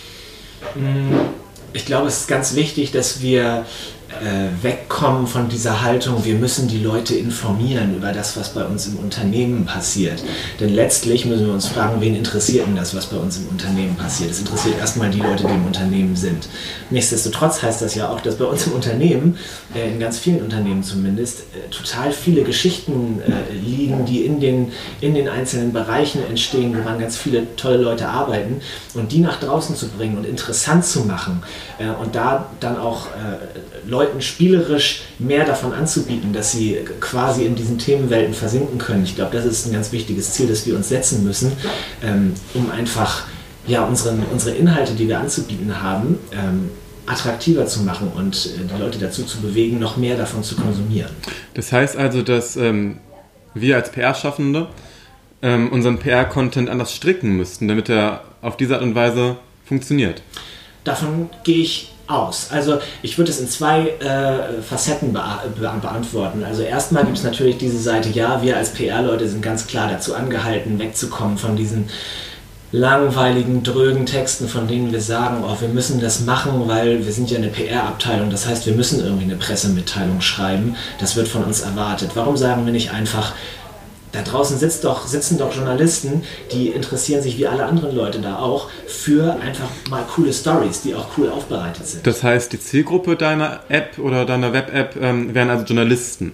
[SPEAKER 3] Ich glaube, es ist ganz wichtig, dass wir äh, wegkommen von dieser Haltung, wir müssen die Leute informieren über das, was bei uns im Unternehmen passiert. Denn letztlich müssen wir uns fragen, wen interessiert denn das, was bei uns im Unternehmen passiert? Es interessiert erstmal die Leute, die im Unternehmen sind. Nichtsdestotrotz heißt das ja auch, dass bei uns im Unternehmen, äh, in ganz vielen Unternehmen zumindest, äh, total viele Geschichten äh, liegen, die in den, in den einzelnen Bereichen entstehen, woran ganz viele tolle Leute arbeiten, und die nach draußen zu bringen und interessant zu machen äh, und da dann auch äh, Leuten spielerisch mehr davon anzubieten, dass sie quasi in diesen Themenwelten versinken können. Ich glaube, das ist ein ganz wichtiges Ziel, das wir uns setzen müssen, ähm, um einfach ja, unseren, unsere Inhalte, die wir anzubieten haben, ähm, attraktiver zu machen und äh, die Leute dazu zu bewegen, noch mehr davon zu konsumieren.
[SPEAKER 2] Das heißt also, dass ähm, wir als P R-Schaffende ähm, unseren P R-Content anders stricken müssten, damit er auf diese Art und Weise funktioniert.
[SPEAKER 3] Davon gehe ich aus. Also ich würde es in zwei äh, Facetten be be beantworten. Also erstmal gibt es natürlich diese Seite, ja, wir als P R-Leute sind ganz klar dazu angehalten, wegzukommen von diesen langweiligen, drögen Texten, von denen wir sagen, oh, wir müssen das machen, weil wir sind ja eine P R-Abteilung, das heißt, wir müssen irgendwie eine Pressemitteilung schreiben, das wird von uns erwartet. Warum sagen wir nicht einfach, da draußen sitzt doch, sitzen doch Journalisten, die interessieren sich wie alle anderen Leute da auch für einfach mal coole Storys, die auch cool aufbereitet sind.
[SPEAKER 2] Das heißt, die Zielgruppe deiner App oder deiner Web-App ähm, wären also Journalisten?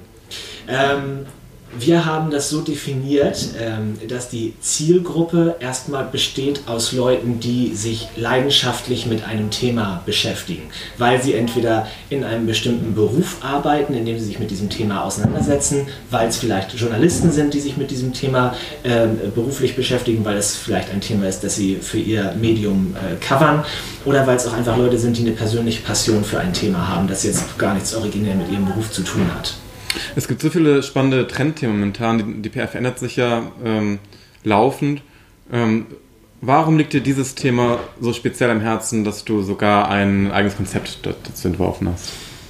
[SPEAKER 3] Ähm, wir haben das so definiert, ähm, dass die Zielgruppe erstmal besteht aus Leuten, die sich leidenschaftlich mit einem Thema beschäftigen, weil sie entweder in einem bestimmten Beruf arbeiten, in dem sie sich mit diesem Thema auseinandersetzen, weil es vielleicht Journalisten sind, die sich mit diesem Thema äh, beruflich beschäftigen, weil es vielleicht ein Thema ist, das sie für ihr Medium äh, covern, oder weil es auch einfach Leute sind, die eine persönliche Passion für ein Thema haben, das jetzt gar nichts originär mit ihrem Beruf zu tun hat.
[SPEAKER 2] Es gibt so viele spannende Trendthemen momentan, die, die P R verändert sich ja ähm, laufend. Ähm, warum liegt dir dieses Thema so speziell am Herzen, dass du sogar ein eigenes Konzept dazu entworfen hast?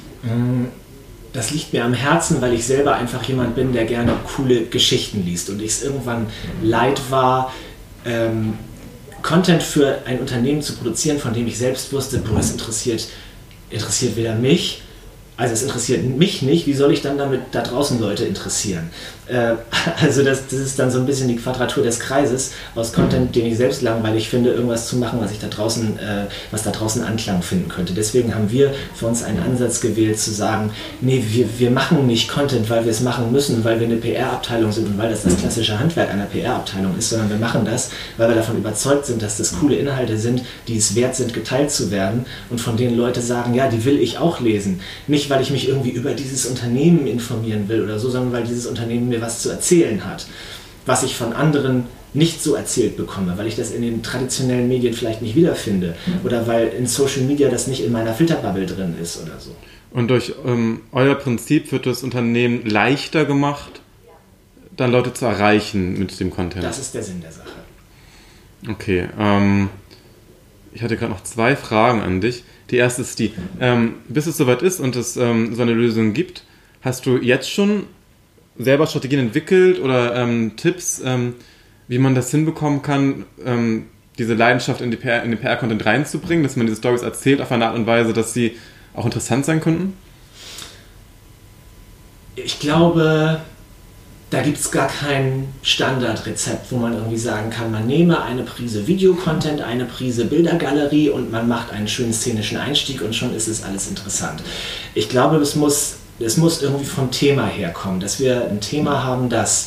[SPEAKER 3] Das liegt mir am Herzen, weil ich selber einfach jemand bin, der gerne coole Geschichten liest und ich es irgendwann leid war, ähm, Content für ein Unternehmen zu produzieren, von dem ich selbst wusste, boah, es interessiert, interessiert weder mich, also es interessiert mich nicht, wie soll ich dann damit da draußen Leute interessieren? Äh, also das, das ist dann so ein bisschen die Quadratur des Kreises, aus Content, den ich selbst langweilig finde, irgendwas zu machen, was ich da draußen, äh, was da draußen Anklang finden könnte. Deswegen haben wir für uns einen Ansatz gewählt, zu sagen, nee, wir, wir machen nicht Content, weil wir es machen müssen, weil wir eine P R-Abteilung sind und weil das das klassische Handwerk einer P R-Abteilung ist, sondern wir machen das, weil wir davon überzeugt sind, dass das coole Inhalte sind, die es wert sind, geteilt zu werden und von denen Leute sagen, ja, die will ich auch lesen. Nicht, weil ich mich irgendwie über dieses Unternehmen informieren will oder so, sondern weil dieses Unternehmen mir was zu erzählen hat, was ich von anderen nicht so erzählt bekomme, weil ich das in den traditionellen Medien vielleicht nicht wiederfinde oder weil in Social Media das nicht in meiner Filterbubble drin ist oder so.
[SPEAKER 2] Und durch ähm, euer Prinzip wird das Unternehmen leichter gemacht, dann Leute zu erreichen mit dem Content?
[SPEAKER 3] Das ist der Sinn der Sache.
[SPEAKER 2] Okay, ähm, ich hatte gerade noch zwei Fragen an dich. Die erste ist die, ähm, bis es soweit ist und es ähm, so eine Lösung gibt, hast du jetzt schon selber Strategien entwickelt oder ähm, Tipps, ähm, wie man das hinbekommen kann, ähm, diese Leidenschaft in, die P R, in den P R-Content reinzubringen, dass man diese Storys erzählt auf eine Art und Weise, dass sie auch interessant sein könnten?
[SPEAKER 3] Ich glaube, da gibt es gar kein Standardrezept, wo man irgendwie sagen kann, man nehme eine Prise Videocontent, eine Prise Bildergalerie und man macht einen schönen szenischen Einstieg und schon ist es alles interessant. Ich glaube, es muss, es muss irgendwie vom Thema herkommen, dass wir ein Thema haben, das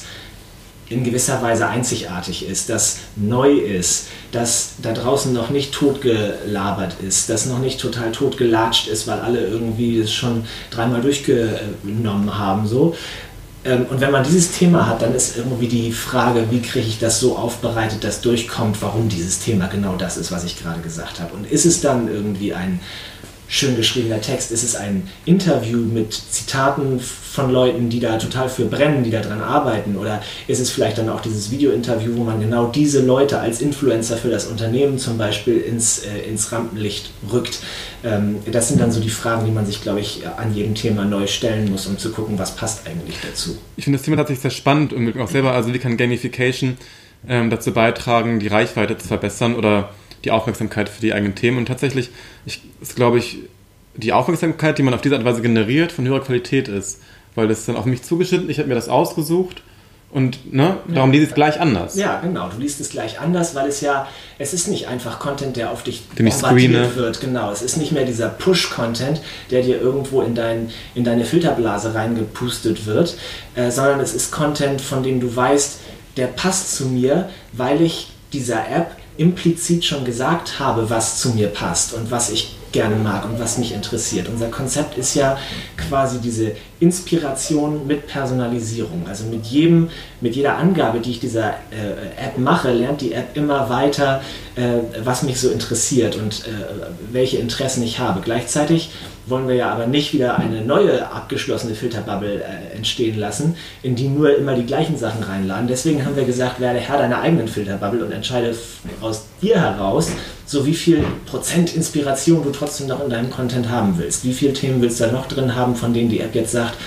[SPEAKER 3] in gewisser Weise einzigartig ist, das neu ist, das da draußen noch nicht totgelabert ist, das noch nicht total totgelatscht ist, weil alle irgendwie es schon dreimal durchgenommen haben. So. Und wenn man dieses Thema hat, dann ist irgendwie die Frage, wie kriege ich das so aufbereitet, dass durchkommt, warum dieses Thema genau das ist, was ich gerade gesagt habe. Und ist es dann irgendwie ein schön geschriebener Text, ist es ein Interview mit Zitaten von Leuten, die da total für brennen, die da dran arbeiten, oder ist es vielleicht dann auch dieses Video-Interview, wo man genau diese Leute als Influencer für das Unternehmen zum Beispiel ins, äh, ins Rampenlicht rückt. Ähm, das sind dann so die Fragen, die man sich, glaube ich, an jedem Thema neu stellen muss, um zu gucken, was passt eigentlich dazu.
[SPEAKER 2] Ich finde das Thema tatsächlich sehr spannend und auch selber, also wie kann Gamification ähm, dazu beitragen, die Reichweite zu verbessern oder die Aufmerksamkeit für die eigenen Themen. Und tatsächlich ich, ist, glaube ich, die Aufmerksamkeit, die man auf diese Art und Weise generiert, von höherer Qualität ist. Weil das ist dann auf mich zugeschnitten, ich habe mir das ausgesucht und ne, darum
[SPEAKER 3] ja.
[SPEAKER 2] liest es gleich anders.
[SPEAKER 3] Ja, genau, du liest es gleich anders, weil es ja, es ist nicht einfach Content, der auf dich
[SPEAKER 2] Den
[SPEAKER 3] bombardiert wird. Genau, es ist nicht mehr dieser Push-Content, der dir irgendwo in, dein, in deine Filterblase reingepustet wird, äh, sondern es ist Content, von dem du weißt, der passt zu mir, weil ich dieser App implizit schon gesagt habe, was zu mir passt und was ich gerne mag und was mich interessiert. Unser Konzept ist ja quasi diese Inspiration mit Personalisierung. Also mit jedem, mit jeder Angabe, die ich dieser äh, App mache, lernt die App immer weiter, äh, was mich so interessiert und äh, welche Interessen ich habe. Gleichzeitig wollen wir ja aber nicht wieder eine neue abgeschlossene Filterbubble äh, entstehen lassen, in die nur immer die gleichen Sachen reinladen. Deswegen haben wir gesagt, werde Herr deiner eigenen Filterbubble und entscheide aus dir heraus, so wie viel Prozent Inspiration du trotzdem noch in deinem Content haben willst. Wie viele Themen willst du da noch drin haben, von denen die App jetzt sagt,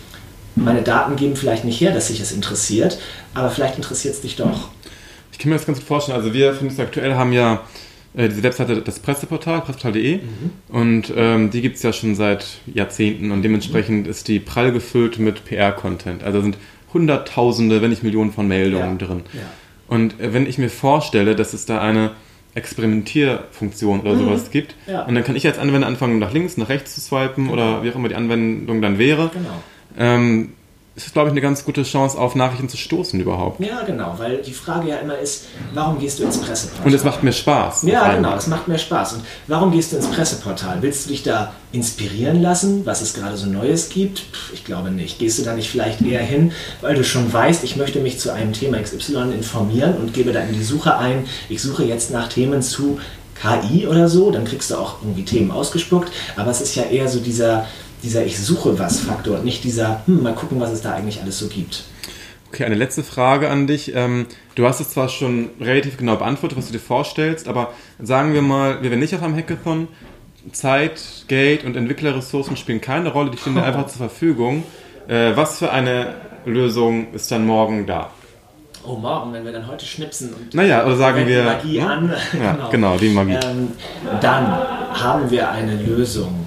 [SPEAKER 3] meine Daten geben vielleicht nicht her, dass sich es interessiert, aber vielleicht interessiert es dich doch.
[SPEAKER 2] Ich kann mir das ganz gut vorstellen. Also wir, finde ich, aktuell haben ja äh, diese Webseite, das Presseportal, presseportal punkt de mhm. und ähm, die gibt es ja schon seit Jahrzehnten und dementsprechend mhm. ist die prall gefüllt mit P R-Content. Also sind Hunderttausende, wenn nicht Millionen von Meldungen ja. drin. Ja. Und äh, wenn ich mir vorstelle, dass es da eine Experimentierfunktion oder mhm. sowas gibt. Ja. Und dann kann ich als Anwender anfangen, nach links, nach rechts zu swipen genau. oder wie auch immer die Anwendung dann wäre.
[SPEAKER 3] Genau.
[SPEAKER 2] Ähm, ist, glaube ich, eine ganz gute Chance, auf Nachrichten zu stoßen überhaupt.
[SPEAKER 3] Ja, genau, weil die Frage ja immer ist, warum gehst du ins Presseportal?
[SPEAKER 2] Und es macht mir Spaß.
[SPEAKER 3] Ja, genau, es macht mir Spaß. Und warum gehst du ins Presseportal? Willst du dich da inspirieren lassen, was es gerade so Neues gibt? Pff, ich glaube nicht. Gehst du da nicht vielleicht eher hin, weil du schon weißt, ich möchte mich zu einem Thema X Y informieren und gebe da in die Suche ein, ich suche jetzt nach Themen zu K I oder so, dann kriegst du auch irgendwie Themen ausgespuckt, aber es ist ja eher so dieser dieser Ich-suche-was-Faktor und nicht dieser, hm, mal gucken, was es da eigentlich alles so gibt.
[SPEAKER 2] Okay, eine letzte Frage an dich. Ähm, du hast es zwar schon relativ genau beantwortet, was du dir vorstellst, aber sagen wir mal, wir wären nicht auf einem Hackathon, Zeit, Geld und Entwicklerressourcen spielen keine Rolle, die stehen dir einfach zur Verfügung. Äh, was für eine Lösung ist dann morgen da?
[SPEAKER 3] Oh, morgen, wenn wir dann heute schnipsen und
[SPEAKER 2] naja, oder sagen wir
[SPEAKER 3] Magie
[SPEAKER 2] ja?
[SPEAKER 3] an,
[SPEAKER 2] ja, genau. genau, die Magie.
[SPEAKER 3] Ähm, dann haben wir eine Lösung,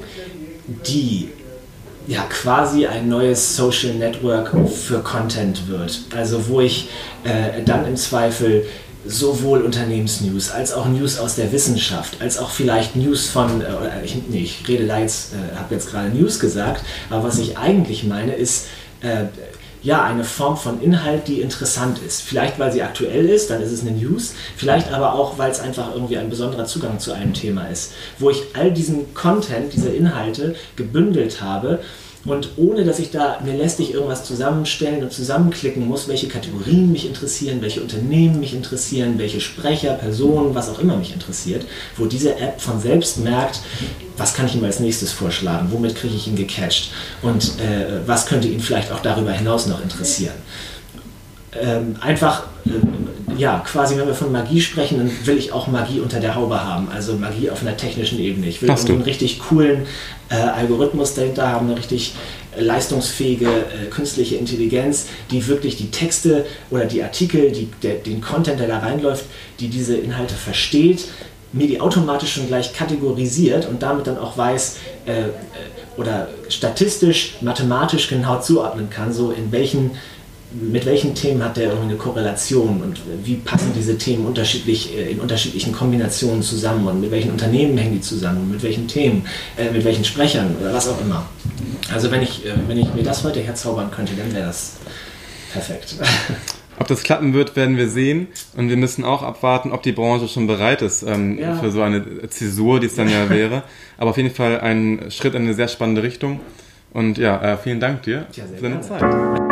[SPEAKER 3] die ja quasi ein neues Social Network für Content wird. Also wo ich äh, dann im Zweifel sowohl Unternehmensnews als auch News aus der Wissenschaft, als auch vielleicht News von, äh, ich, nee, ich rede da jetzt, äh, habe jetzt gerade News gesagt, aber was ich eigentlich meine ist, äh, ja, eine Form von Inhalt, die interessant ist. Vielleicht, weil sie aktuell ist, dann ist es eine News. Vielleicht aber auch, weil es einfach irgendwie ein besonderer Zugang zu einem Thema ist. Wo ich all diesen Content, diese Inhalte gebündelt habe und ohne, dass ich da mir lästig irgendwas zusammenstellen und zusammenklicken muss, welche Kategorien mich interessieren, welche Unternehmen mich interessieren, welche Sprecher, Personen, was auch immer mich interessiert, wo diese App von selbst merkt, was kann ich ihm als nächstes vorschlagen, womit kriege ich ihn gecatcht und äh, was könnte ihn vielleicht auch darüber hinaus noch interessieren. ähm, einfach, äh, ja, quasi, wenn wir von Magie sprechen, dann will ich auch Magie unter der Haube haben, also Magie auf einer technischen Ebene. Ich will einen richtig coolen äh, Algorithmus dahinter haben, eine richtig leistungsfähige äh, künstliche Intelligenz, die wirklich die Texte oder die Artikel, die, der, den Content, der da reinläuft, die diese Inhalte versteht, mir die automatisch schon gleich kategorisiert und damit dann auch weiß äh, oder statistisch, mathematisch genau zuordnen kann, so in welchen, mit welchen Themen hat der irgendwie eine Korrelation und wie passen diese Themen unterschiedlich äh, in unterschiedlichen Kombinationen zusammen und mit welchen Unternehmen hängen die zusammen, mit welchen Themen, äh, mit welchen Sprechern oder was auch immer. Also wenn ich, äh, wenn ich mir das heute herzaubern könnte, dann wäre das perfekt.
[SPEAKER 2] Ob das klappen wird, werden wir sehen. Und wir müssen auch abwarten, ob die Branche schon bereit ist ähm, ja. für so eine Zäsur, die es dann ja wäre. Aber auf jeden Fall ein Schritt in eine sehr spannende Richtung. Und ja, äh, vielen Dank dir
[SPEAKER 3] ja,
[SPEAKER 2] für deine Zeit.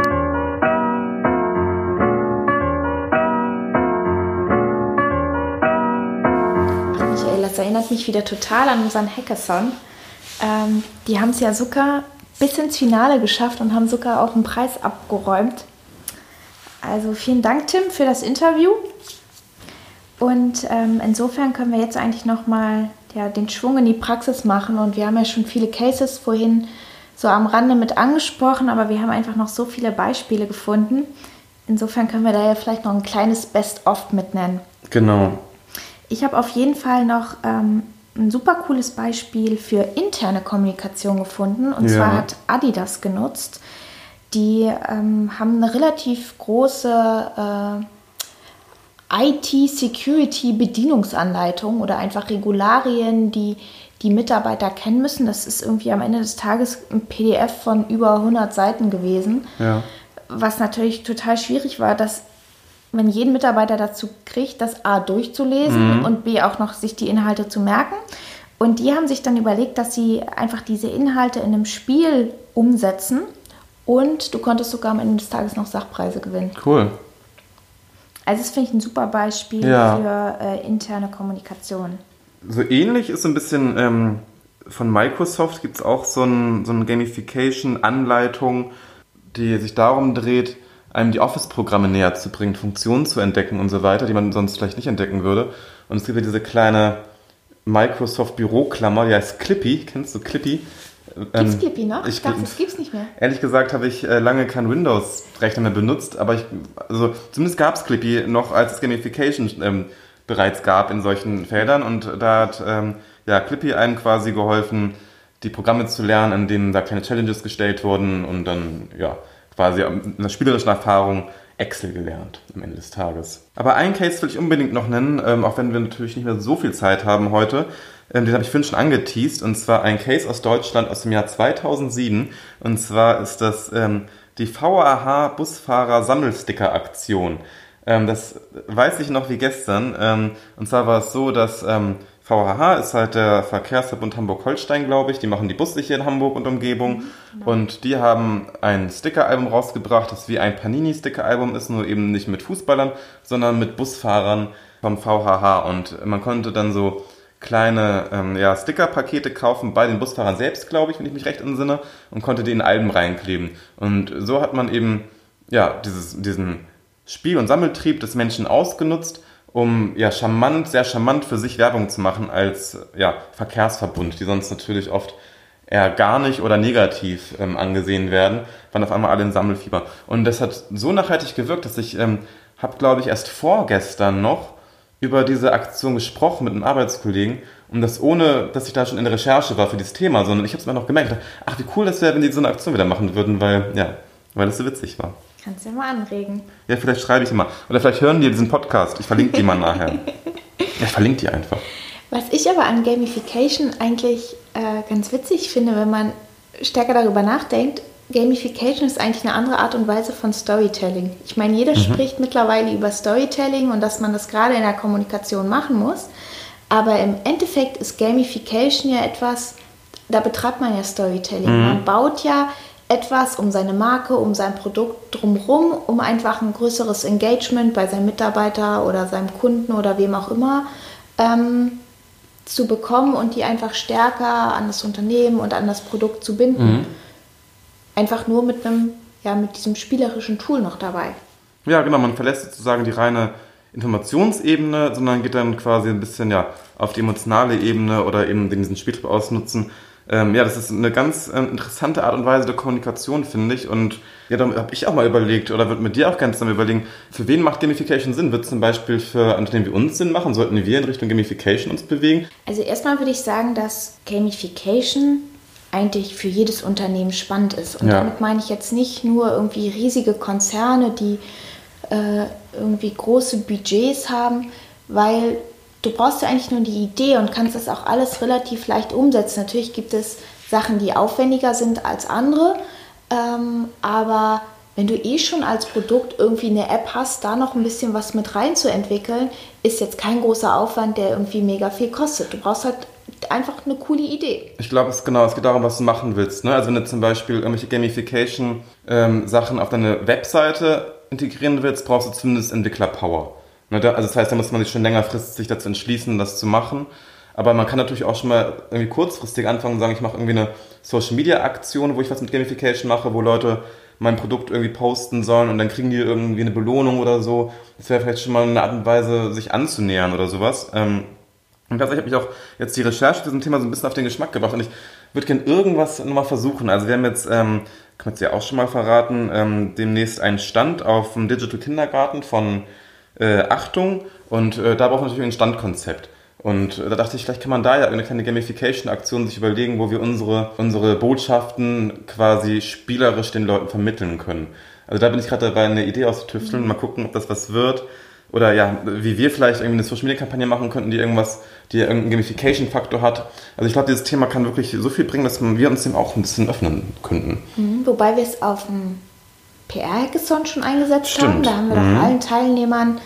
[SPEAKER 1] Ach Michael, das erinnert mich wieder total an unseren Hackathon. Ähm, die haben es ja sogar bis ins Finale geschafft und haben sogar auch einen Preis abgeräumt. Also vielen Dank, Tim, für das Interview. Und ähm, insofern können wir jetzt eigentlich nochmal ja, den Schwung in die Praxis machen. Und wir haben ja schon viele Cases vorhin so am Rande mit angesprochen, aber wir haben einfach noch so viele Beispiele gefunden. Insofern können wir da ja vielleicht noch ein kleines Best-of mit nennen.
[SPEAKER 2] Genau.
[SPEAKER 1] Ich habe auf jeden Fall noch ähm, ein super cooles Beispiel für interne Kommunikation gefunden. Und ja. zwar hat Adidas genutzt. Die ähm, haben eine relativ große äh, I T-Security-Bedienungsanleitung oder einfach Regularien, die die Mitarbeiter kennen müssen. Das ist irgendwie am Ende des Tages ein P D F von über hundert Seiten gewesen.
[SPEAKER 2] Ja.
[SPEAKER 1] Was natürlich total schwierig war, dass wenn jeden Mitarbeiter dazu kriegt, das A durchzulesen mhm. und B auch noch sich die Inhalte zu merken. Und die haben sich dann überlegt, dass sie einfach diese Inhalte in einem Spiel umsetzen. Und du konntest sogar am Ende des Tages noch Sachpreise gewinnen.
[SPEAKER 2] Cool.
[SPEAKER 1] Also das finde ich ein super Beispiel ja. für äh, interne Kommunikation.
[SPEAKER 2] So ähnlich ist so ein bisschen ähm, von Microsoft gibt es auch so, ein, so eine Gamification-Anleitung, die sich darum dreht, einem die Office-Programme näher zu bringen, Funktionen zu entdecken und so weiter, die man sonst vielleicht nicht entdecken würde. Und es gibt ja diese kleine Microsoft-Büroklammer, die heißt Clippy. Kennst du Clippy?
[SPEAKER 1] Gibt's ähm, Clippy noch? Ich dachte, das gibt's nicht mehr.
[SPEAKER 2] Ehrlich gesagt habe ich äh, lange keinen Windows-Rechner mehr benutzt, aber ich, also zumindest gab es Clippy noch, als es Gamification ähm, bereits gab in solchen Feldern, und da hat ähm, ja, Clippy einem quasi geholfen, die Programme zu lernen, in denen da kleine Challenges gestellt wurden, und dann ja quasi in einer spielerischen Erfahrung Excel gelernt am Ende des Tages. Aber einen Case will ich unbedingt noch nennen, ähm, auch wenn wir natürlich nicht mehr so viel Zeit haben heute. Ähm, den habe ich vorhin schon angeteased, und zwar ein Case aus Deutschland aus dem Jahr zweitausendsieben. Und zwar ist das ähm, die V A H-Busfahrer-Sammelsticker-Aktion. Ähm, das weiß ich noch wie gestern. Ähm, und zwar war es so, dass ähm, V H H ist halt der Verkehrsverbund Hamburg-Holstein, glaube ich. Die machen die Busse hier in Hamburg und Umgebung. Genau. Und die haben ein Sticker-Album rausgebracht, das wie ein Panini-Sticker-Album ist, nur eben nicht mit Fußballern, sondern mit Busfahrern vom V H H. Und man konnte dann so kleine ähm, ja, Sticker-Pakete kaufen bei den Busfahrern selbst, glaube ich, wenn ich mich recht entsinne, und konnte die in Alben reinkleben. Und so hat man eben ja dieses, diesen Spiel- und Sammeltrieb des Menschen ausgenutzt, um ja charmant, sehr charmant für sich Werbung zu machen als ja, Verkehrsverbund, die sonst natürlich oft eher gar nicht oder negativ ähm, angesehen werden, waren auf einmal alle in Sammelfieber. Und das hat so nachhaltig gewirkt, dass ich ähm, habe, glaube ich, erst vorgestern noch über diese Aktion gesprochen mit einem Arbeitskollegen, und das ohne, dass ich da schon in der Recherche war für dieses Thema, sondern ich habe es mir noch gemerkt, ach, wie cool das wäre, wenn die so eine Aktion wieder machen würden, weil ja, weil das so witzig war.
[SPEAKER 1] Kannst du ja mal anregen.
[SPEAKER 2] Ja, vielleicht schreibe ich die mal. Oder vielleicht hören die diesen Podcast. Ich verlinke die mal nachher. Ja, ich verlinke die einfach.
[SPEAKER 1] Was ich aber an Gamification eigentlich äh, ganz witzig finde, wenn man stärker darüber nachdenkt, Gamification ist eigentlich eine andere Art und Weise von Storytelling. Ich meine, jeder mhm. spricht mittlerweile über Storytelling und dass man das gerade in der Kommunikation machen muss. Aber im Endeffekt ist Gamification ja etwas, da betreibt man ja Storytelling. Mhm. Man baut ja etwas um seine Marke, um sein Produkt drumherum, um einfach ein größeres Engagement bei seinem Mitarbeiter oder seinem Kunden oder wem auch immer ähm, zu bekommen und die einfach stärker an das Unternehmen und an das Produkt zu binden. Mhm. Einfach nur mit einem, ja, mit diesem spielerischen Tool noch dabei.
[SPEAKER 2] Ja, genau, man verlässt sozusagen die reine Informationsebene, sondern geht dann quasi ein bisschen ja auf die emotionale Ebene oder eben diesen Spieltrieb ausnutzen. Ähm, ja, das ist eine ganz ähm, interessante Art und Weise der Kommunikation, finde ich. Und ja, da habe ich auch mal überlegt, oder würde mit dir auch ganz zusammen überlegen, für wen macht Gamification Sinn? Wird es zum Beispiel für Unternehmen wie uns Sinn machen? Sollten wir in Richtung Gamification uns bewegen?
[SPEAKER 1] Also erstmal würde ich sagen, dass Gamification eigentlich für jedes Unternehmen spannend ist. Und ja. damit meine ich jetzt nicht nur irgendwie riesige Konzerne, die äh, irgendwie große Budgets haben, weil du brauchst ja eigentlich nur die Idee und kannst das auch alles relativ leicht umsetzen. Natürlich gibt es Sachen, die aufwendiger sind als andere, ähm, aber wenn du eh schon als Produkt irgendwie eine App hast, da noch ein bisschen was mit reinzuentwickeln, ist jetzt kein großer Aufwand, der irgendwie mega viel kostet. Du brauchst halt einfach eine coole Idee.
[SPEAKER 2] Ich glaube, es, genau, es geht darum, was du machen willst. Ne? Also wenn du zum Beispiel irgendwelche Gamification-Sachen ähm, auf deine Webseite integrieren willst, brauchst du zumindest Entwickler-Power. Ne? Da, also das heißt, da muss man sich schon längerfristig sich dazu entschließen, das zu machen. Aber man kann natürlich auch schon mal irgendwie kurzfristig anfangen und sagen, ich mache irgendwie eine Social-Media-Aktion, wo ich was mit Gamification mache, wo Leute mein Produkt irgendwie posten sollen und dann kriegen die irgendwie eine Belohnung oder so. Das wäre vielleicht schon mal eine Art und Weise, sich anzunähern oder sowas. Ähm, Und tatsächlich habe ich auch jetzt die Recherche zu diesem Thema so ein bisschen auf den Geschmack gebracht und ich würde gerne irgendwas nochmal versuchen. Also wir haben jetzt, ähm, kann man es ja auch schon mal verraten, ähm, demnächst einen Stand auf dem Digital Kindergarten von äh, Achtung und äh, da brauchen wir natürlich ein Standkonzept. Und äh, da dachte ich, vielleicht kann man da ja eine kleine Gamification-Aktion sich überlegen, wo wir unsere, unsere Botschaften quasi spielerisch den Leuten vermitteln können. Also da bin ich gerade dabei, eine Idee auszutüfteln, mal gucken, ob das was wird. Oder ja, wie wir vielleicht irgendwie eine Social-Media-Kampagne machen könnten, die irgendwas, die irgendeinen Gamification-Faktor hat. Also ich glaube, dieses Thema kann wirklich so viel bringen, dass wir uns dem auch ein bisschen öffnen könnten.
[SPEAKER 1] Mhm, wobei wir es auf dem P R-Hackathon schon eingesetzt
[SPEAKER 2] Stimmt.
[SPEAKER 1] haben. Da haben wir
[SPEAKER 2] mhm.
[SPEAKER 1] doch allen Teilnehmern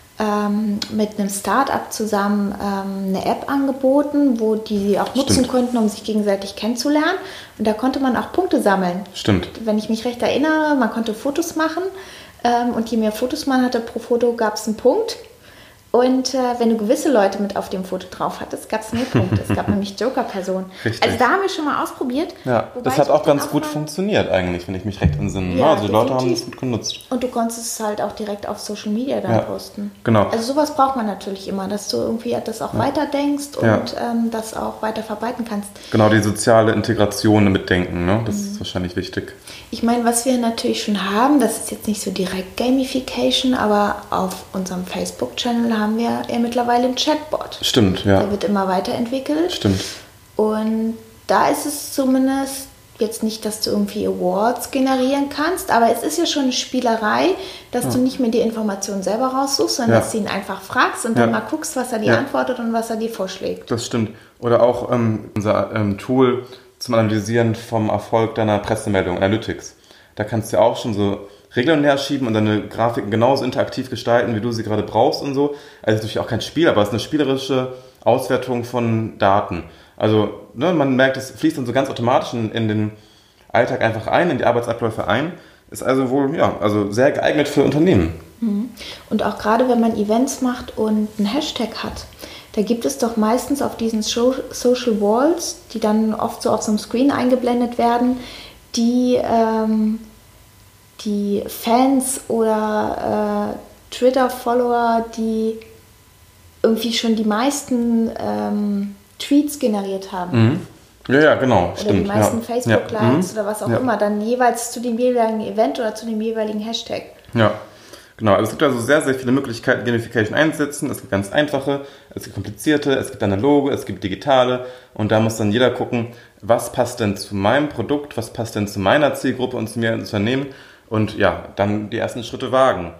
[SPEAKER 1] ähm, mit einem Start-up zusammen ähm, eine App angeboten, wo die auch nutzen
[SPEAKER 2] Stimmt.
[SPEAKER 1] konnten, um sich gegenseitig kennenzulernen. Und da konnte man auch Punkte sammeln.
[SPEAKER 2] Stimmt.
[SPEAKER 1] Wenn ich mich recht erinnere, man konnte Fotos machen. Und je mehr Fotos man hatte pro Foto, gab es einen Punkt. Und äh, wenn du gewisse Leute mit auf dem Foto drauf hattest, gab es mehr Punkte. Es gab nämlich Joker-Personen. Also da haben wir schon mal ausprobiert.
[SPEAKER 2] Ja, das hat auch ganz gut funktioniert eigentlich, wenn ich mich recht entsinne. Ja, also die Leute haben das gut genutzt.
[SPEAKER 1] Und du konntest es halt auch direkt auf Social Media dann ja, posten.
[SPEAKER 2] Genau.
[SPEAKER 1] Also sowas braucht man natürlich immer, dass du irgendwie das auch ja. weiterdenkst und ja. ähm, das auch weiter verbreiten kannst.
[SPEAKER 2] Genau, die soziale Integration mitdenken, ne? Das mhm. ist wahrscheinlich wichtig.
[SPEAKER 1] Ich meine, was wir natürlich schon haben, das ist jetzt nicht so direkt Gamification, aber auf unserem Facebook-Channel haben wir ja mittlerweile einen Chatbot.
[SPEAKER 2] Stimmt, ja.
[SPEAKER 1] Der wird immer weiterentwickelt.
[SPEAKER 2] Stimmt.
[SPEAKER 1] Und da ist es zumindest jetzt nicht, dass du irgendwie Awards generieren kannst, aber es ist ja schon eine Spielerei, dass ja. du nicht mehr die Informationen selber raussuchst, sondern ja. dass du ihn einfach fragst und ja. dann mal guckst, was er dir ja. antwortet und was er dir vorschlägt.
[SPEAKER 2] Das stimmt. Oder auch ähm, unser ähm, Tool zum Analysieren vom Erfolg deiner Pressemeldung, Analytics. Da kannst du ja auch schon so Regeln herschieben und deine Grafiken genauso interaktiv gestalten, wie du sie gerade brauchst und so. Also ist natürlich auch kein Spiel, aber es ist eine spielerische Auswertung von Daten. Also ne, man merkt, es fließt dann so ganz automatisch in, in den Alltag einfach ein, in die Arbeitsabläufe ein. Ist also wohl ja, also sehr geeignet für Unternehmen.
[SPEAKER 1] Und auch gerade, wenn man Events macht und einen Hashtag hat, da gibt es doch meistens auf diesen Social Walls, die dann oft so auf so einem Screen eingeblendet werden, die ähm, die Fans oder äh, Twitter-Follower, die irgendwie schon die meisten ähm, Tweets generiert haben.
[SPEAKER 2] Mhm. Ja, ja, genau.
[SPEAKER 1] Oder
[SPEAKER 2] stimmt,
[SPEAKER 1] die meisten
[SPEAKER 2] ja.
[SPEAKER 1] Facebook-Likes
[SPEAKER 2] ja.
[SPEAKER 1] oder was auch
[SPEAKER 2] ja.
[SPEAKER 1] immer, dann jeweils zu dem jeweiligen Event oder zu dem jeweiligen Hashtag.
[SPEAKER 2] Ja, genau. Also es gibt also sehr, sehr viele Möglichkeiten, Gamification einzusetzen. Es gibt ganz einfache, es gibt komplizierte, es gibt analoge, es gibt digitale. Und da muss dann jeder gucken, was passt denn zu meinem Produkt, was passt denn zu meiner Zielgruppe und zu mir ins Unternehmen. Und ja, dann die ersten Schritte wagen.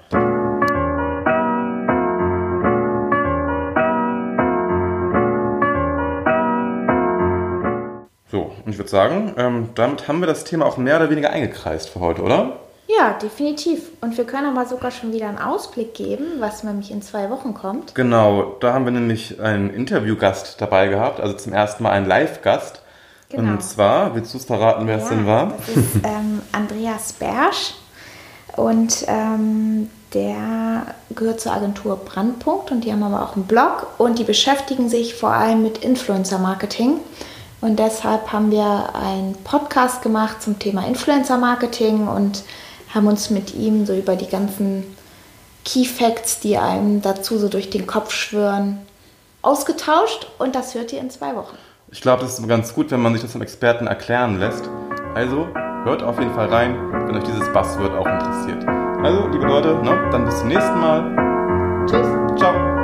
[SPEAKER 2] So, und ich würde sagen, ähm, damit haben wir das Thema auch mehr oder weniger eingekreist für heute, oder?
[SPEAKER 1] Ja, definitiv. Und wir können aber sogar schon wieder einen Ausblick geben, was nämlich in zwei Wochen kommt.
[SPEAKER 2] Genau, da haben wir nämlich einen Interviewgast dabei gehabt, also zum ersten Mal einen Live-Gast. Genau. Und zwar, willst du es verraten, wer ja, es denn war?
[SPEAKER 1] Das ist ähm, Andreas Bersch und ähm, der gehört zur Agentur Brandpunkt und die haben aber auch einen Blog und die beschäftigen sich vor allem mit Influencer-Marketing. Und deshalb haben wir einen Podcast gemacht zum Thema Influencer-Marketing und haben uns mit ihm so über die ganzen Key Facts, die einem dazu so durch den Kopf schwören, ausgetauscht und das hört ihr in zwei Wochen.
[SPEAKER 2] Ich glaube, das ist ganz gut, wenn man sich das vom Experten erklären lässt. Also hört auf jeden Fall rein, wenn euch dieses Buzzword auch interessiert. Also, liebe Leute, ne, dann bis zum nächsten Mal.
[SPEAKER 1] Tschüss.
[SPEAKER 2] Ciao.